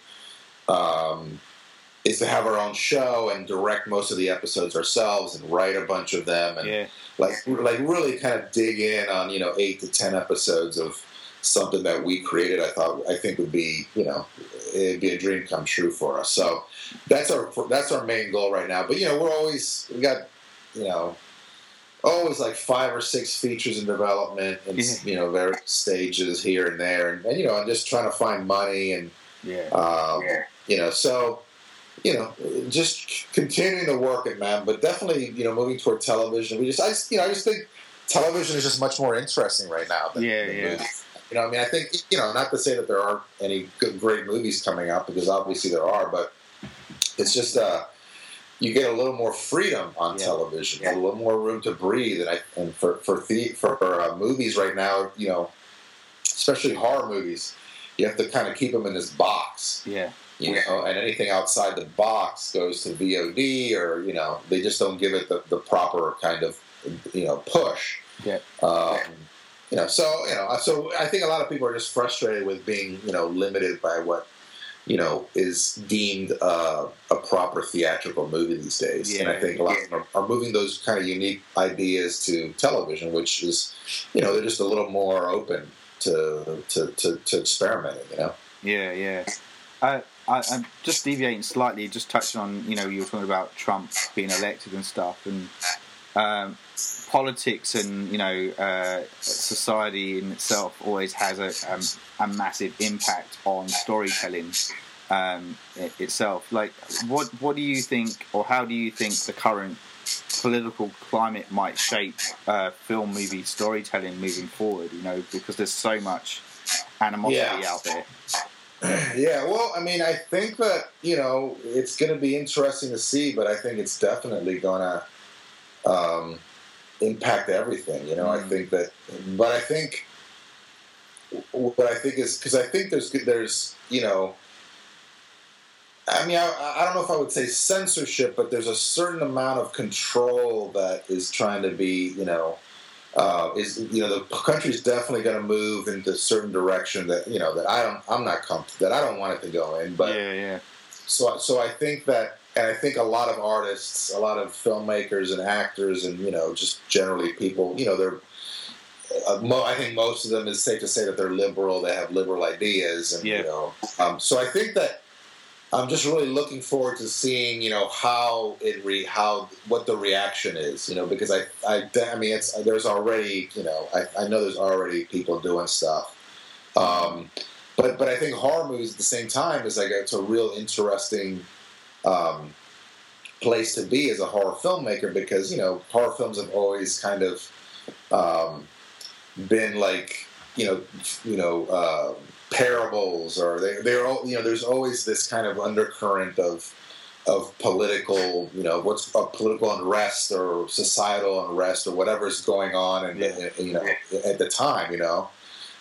um, is to have our own show and direct most of the episodes ourselves and write a bunch of them and Yeah. like like really kind of dig in on, you know, eight to ten episodes of something that we created. I thought I think would be, you know, it'd be a dream come true for us. So that's our that's our main goal right now. But you know, we're always we got you know always like five or six features in development and Yeah. you know various stages here and there, and, and you know, I'm just trying to find money and Yeah. um, you know so. You know, just continuing to work it, man. But definitely, you know, moving toward television. We just, I just, you know, I just think television is just much more interesting right now. Than, Yeah, than yeah. movies. You know, I mean, I think, you know, not to say that there aren't any good, great movies coming out, because obviously there are, but it's just, uh, you get a little more freedom on Yeah. television, Yeah. a little more room to breathe. And I, and for for the, for uh, movies right now, you know, especially horror movies, you have to kind of keep them in this box. Yeah. You know, and anything outside the box goes to V O D, or, you know, they just don't give it the, the proper kind of, you know, push. Yeah. Um, you know, so, you know, so I think a lot of people are just frustrated with being, you know, limited by what, you know, is deemed uh, a proper theatrical movie these days. Yeah. And I think a lot of them are, are moving those kind of unique ideas to television, which is, you know, they're just a little more open to to, to, to experimenting, you know? Yeah, yeah. I, I, I'm just deviating slightly, just touching on, you know, you were talking about Trump being elected and stuff, and um, politics and, you know, uh, society in itself always has a, um, a massive impact on storytelling um, it, itself. Like, what what do you think, or how do you think the current political climate might shape uh, film, movie storytelling moving forward? You know, because there's so much animosity Yeah. out there. Yeah, well, I mean, I think that, you know, it's going to be interesting to see, but I think it's definitely going to um, impact everything, you know. Mm. I think that, but I think, what I think is, because I think there's, there's, you know, I mean, I, I don't know if I would say censorship, but there's a certain amount of control that is trying to be, you know, Uh, is you know the country's definitely going to move into a certain direction that you know that I don't I'm not comfortable that I don't want it to go in, but yeah, yeah, so so I think that, and I think a lot of artists, a lot of filmmakers and actors, and you know just generally people, you know they're uh, mo- I think most of them, it's safe to say that they're liberal, they have liberal ideas, and Yeah. you know um, so I think that I'm just really looking forward to seeing, you know, how it re how what the reaction is, you know, because I I, I mean it's there's already, you know, I, I know there's already people doing stuff, um, but but I think horror movies at the same time is like it's a real interesting um, place to be as a horror filmmaker, because you know horror films have always kind of um, been like you know you know. Uh, parables, or they they're all, you know there's always this kind of undercurrent of of political, you know what's a political unrest or societal unrest or whatever is going on, and Yeah. you know at the time, you know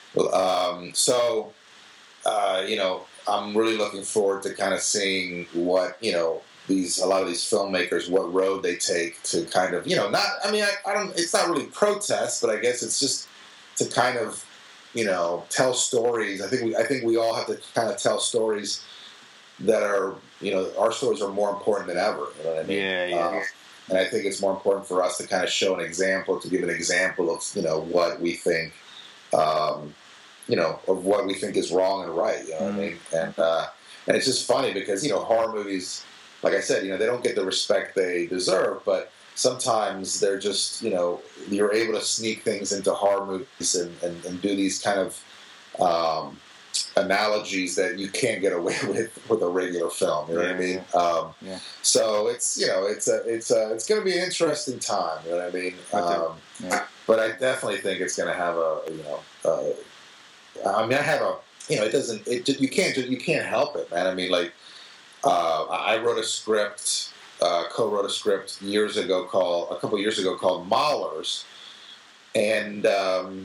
um, so uh, you know I'm really looking forward to kind of seeing what you know these a lot of these filmmakers, what road they take to kind of, you know not I mean I, I don't it's not really protest, but I guess it's just to kind of you know, tell stories. I think we, I think we all have to kind of tell stories that are, you know, our stories are more important than ever. You know what I mean? Yeah, yeah. Uh, and I think it's more important for us to kind of show an example, to give an example of, you know, what we think, um, you know, of what we think is wrong and right. You know what Mm. I mean? And uh, and it's just funny because you know horror movies, like I said, you know, they don't get the respect they deserve, but sometimes they're just, you know, you're able to sneak things into horror movies and, and, and do these kind of um, analogies that you can't get away with with a regular film. You know Yeah, what I mean? yeah. Um, Yeah. So it's you know it's a it's a it's going to be an interesting time. You know what I mean? I do. Um, Yeah. But I definitely think it's going to have a you know. Uh, I mean, I have a you know it doesn't it you can't you can't help it, man. I mean, like uh, I wrote a script. Uh, co-wrote a script years ago called a couple years ago called Maulers, and um,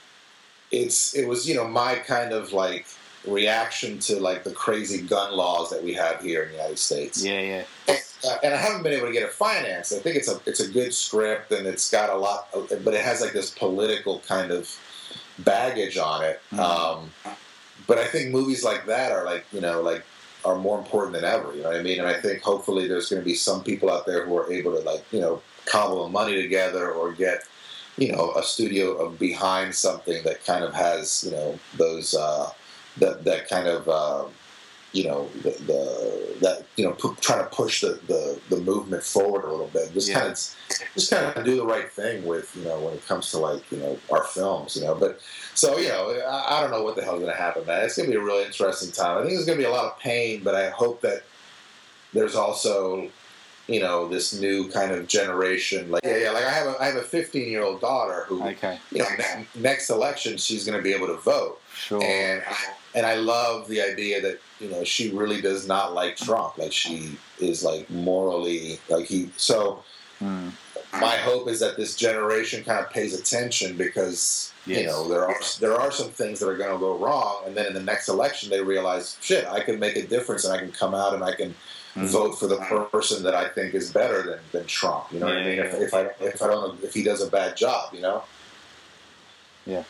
it's it was you know my kind of like reaction to like the crazy gun laws that we have here in the United States. Yeah, yeah. Uh, and I haven't been able to get it financed. I think it's a it's a good script, and it's got a lot, of, but it has like this political kind of baggage on it. Mm-hmm. Um, but I think movies like that are like, you know, like are more important than ever. You know what I mean? And I think hopefully there's going to be some people out there who are able to like, you know, cobble the money together or get, you know, a studio behind something that kind of has, you know, those uh, that that kind of. Uh, you know, the, the that you know, pu- trying to push the, the, the movement forward a little bit. Just yeah. kind of, just kind of do the right thing with, you know, when it comes to like, you know, our films, you know. But so you know, I, I don't know what the hell's going to happen, man. It's going to be a really interesting time. I think there's going to be a lot of pain, but I hope that there's also, you know, this new kind of generation. Like yeah, yeah. Like I have a I have a fifteen year old daughter who, okay. you know, ne- next election she's going to be able to vote. Sure. And and I love the idea that, you know, she really does not like Trump. Like she is like morally like he. So mm. my hope is that this generation kind of pays attention because yes. you know there are there are some things that are going to go wrong, and then in the next election they realize, shit, I can make a difference, and I can come out and I can mm. vote for the person that I think is better than, than Trump. You know yeah, what I mean? Yeah, if, if I if I don't if he does a bad job, you know. Yeah.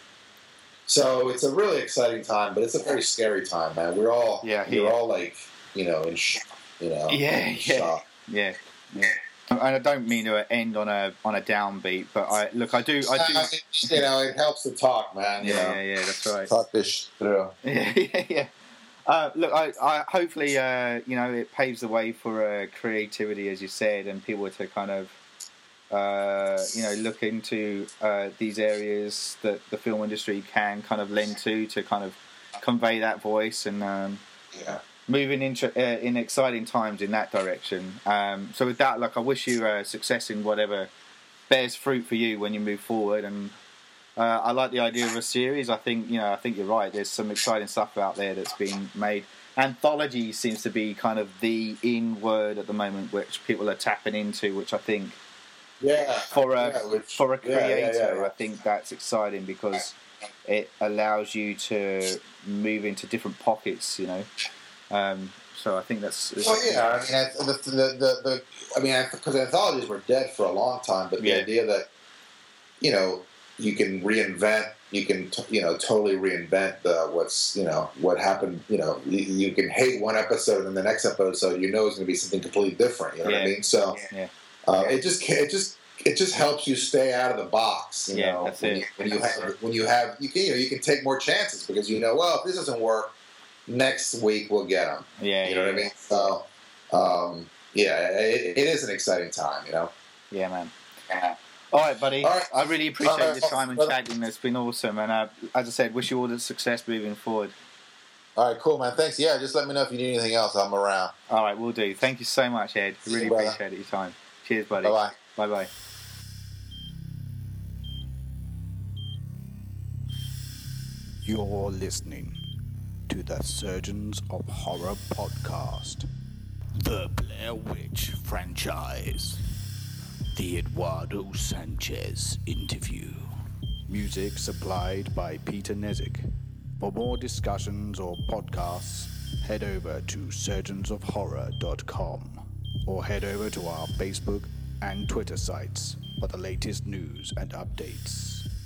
So it's a really exciting time, but it's a very scary time, man. We're all, yeah, we're yeah. all like, you know, in, sh- you know, yeah, in yeah, shock. yeah, yeah. And I don't mean to end on a on a downbeat, but I look, I do, I do. I mean, you know, it helps to talk, man. You yeah, know? yeah, yeah, that's right. Talk this sh- through. Yeah, yeah, yeah. Uh, look, I, I hopefully, uh, you know, it paves the way for uh, creativity, as you said, and people to kind of. Uh, you know, look into uh, these areas that the film industry can kind of lend to to kind of convey that voice and um, yeah. moving into uh, in exciting times in that direction. Um, so with that, like, I wish you uh, success in whatever bears fruit for you when you move forward. And uh, I like the idea of a series. I think you know, I think you're right. There's some exciting stuff out there that's being made. Anthology seems to be kind of the in word at the moment, which people are tapping into, which I think. Yeah, for a yeah, which, for a creator, yeah, yeah, yeah, yeah. I think that's exciting because it allows you to move into different pockets, you know. Um, so I think that's. that's well, yeah. I mean, I, the, the, the, the I mean, because anthologies were dead for a long time, but the yeah. idea that you know you can reinvent, you can t- you know totally reinvent the what's you know what happened. You know, you, you can hate one episode and the next episode you know is going to be something completely different. You know yeah. what I mean? So. Yeah. Uh, it just it just it just helps you stay out of the box. You yeah, know, that's when it. you, when you have when you have you can you, know, you can take more chances because you know well if this doesn't work next week we'll get them. Yeah, you know yeah, what I mean. So um, yeah, it, it is an exciting time. You know. Yeah, man. Yeah. All right, buddy. All right. I really appreciate right. your time and chatting. It's been awesome, and uh, as I said, wish you all the success moving forward. All right, cool, man. Thanks. Yeah, just let me know if you need anything else. I'm around. All right, we'll do. Thank you so much, Ed. Really you, appreciate your time. Cheers, buddy. Bye bye. Bye bye. You're listening to the Surgeons of Horror podcast, the Blair Witch franchise, the Eduardo Sanchez interview. Music supplied by Peter Nezik. For more discussions or podcasts, head over to surgeons of horror dot com or head over to our Facebook and Twitter sites for the latest news and updates.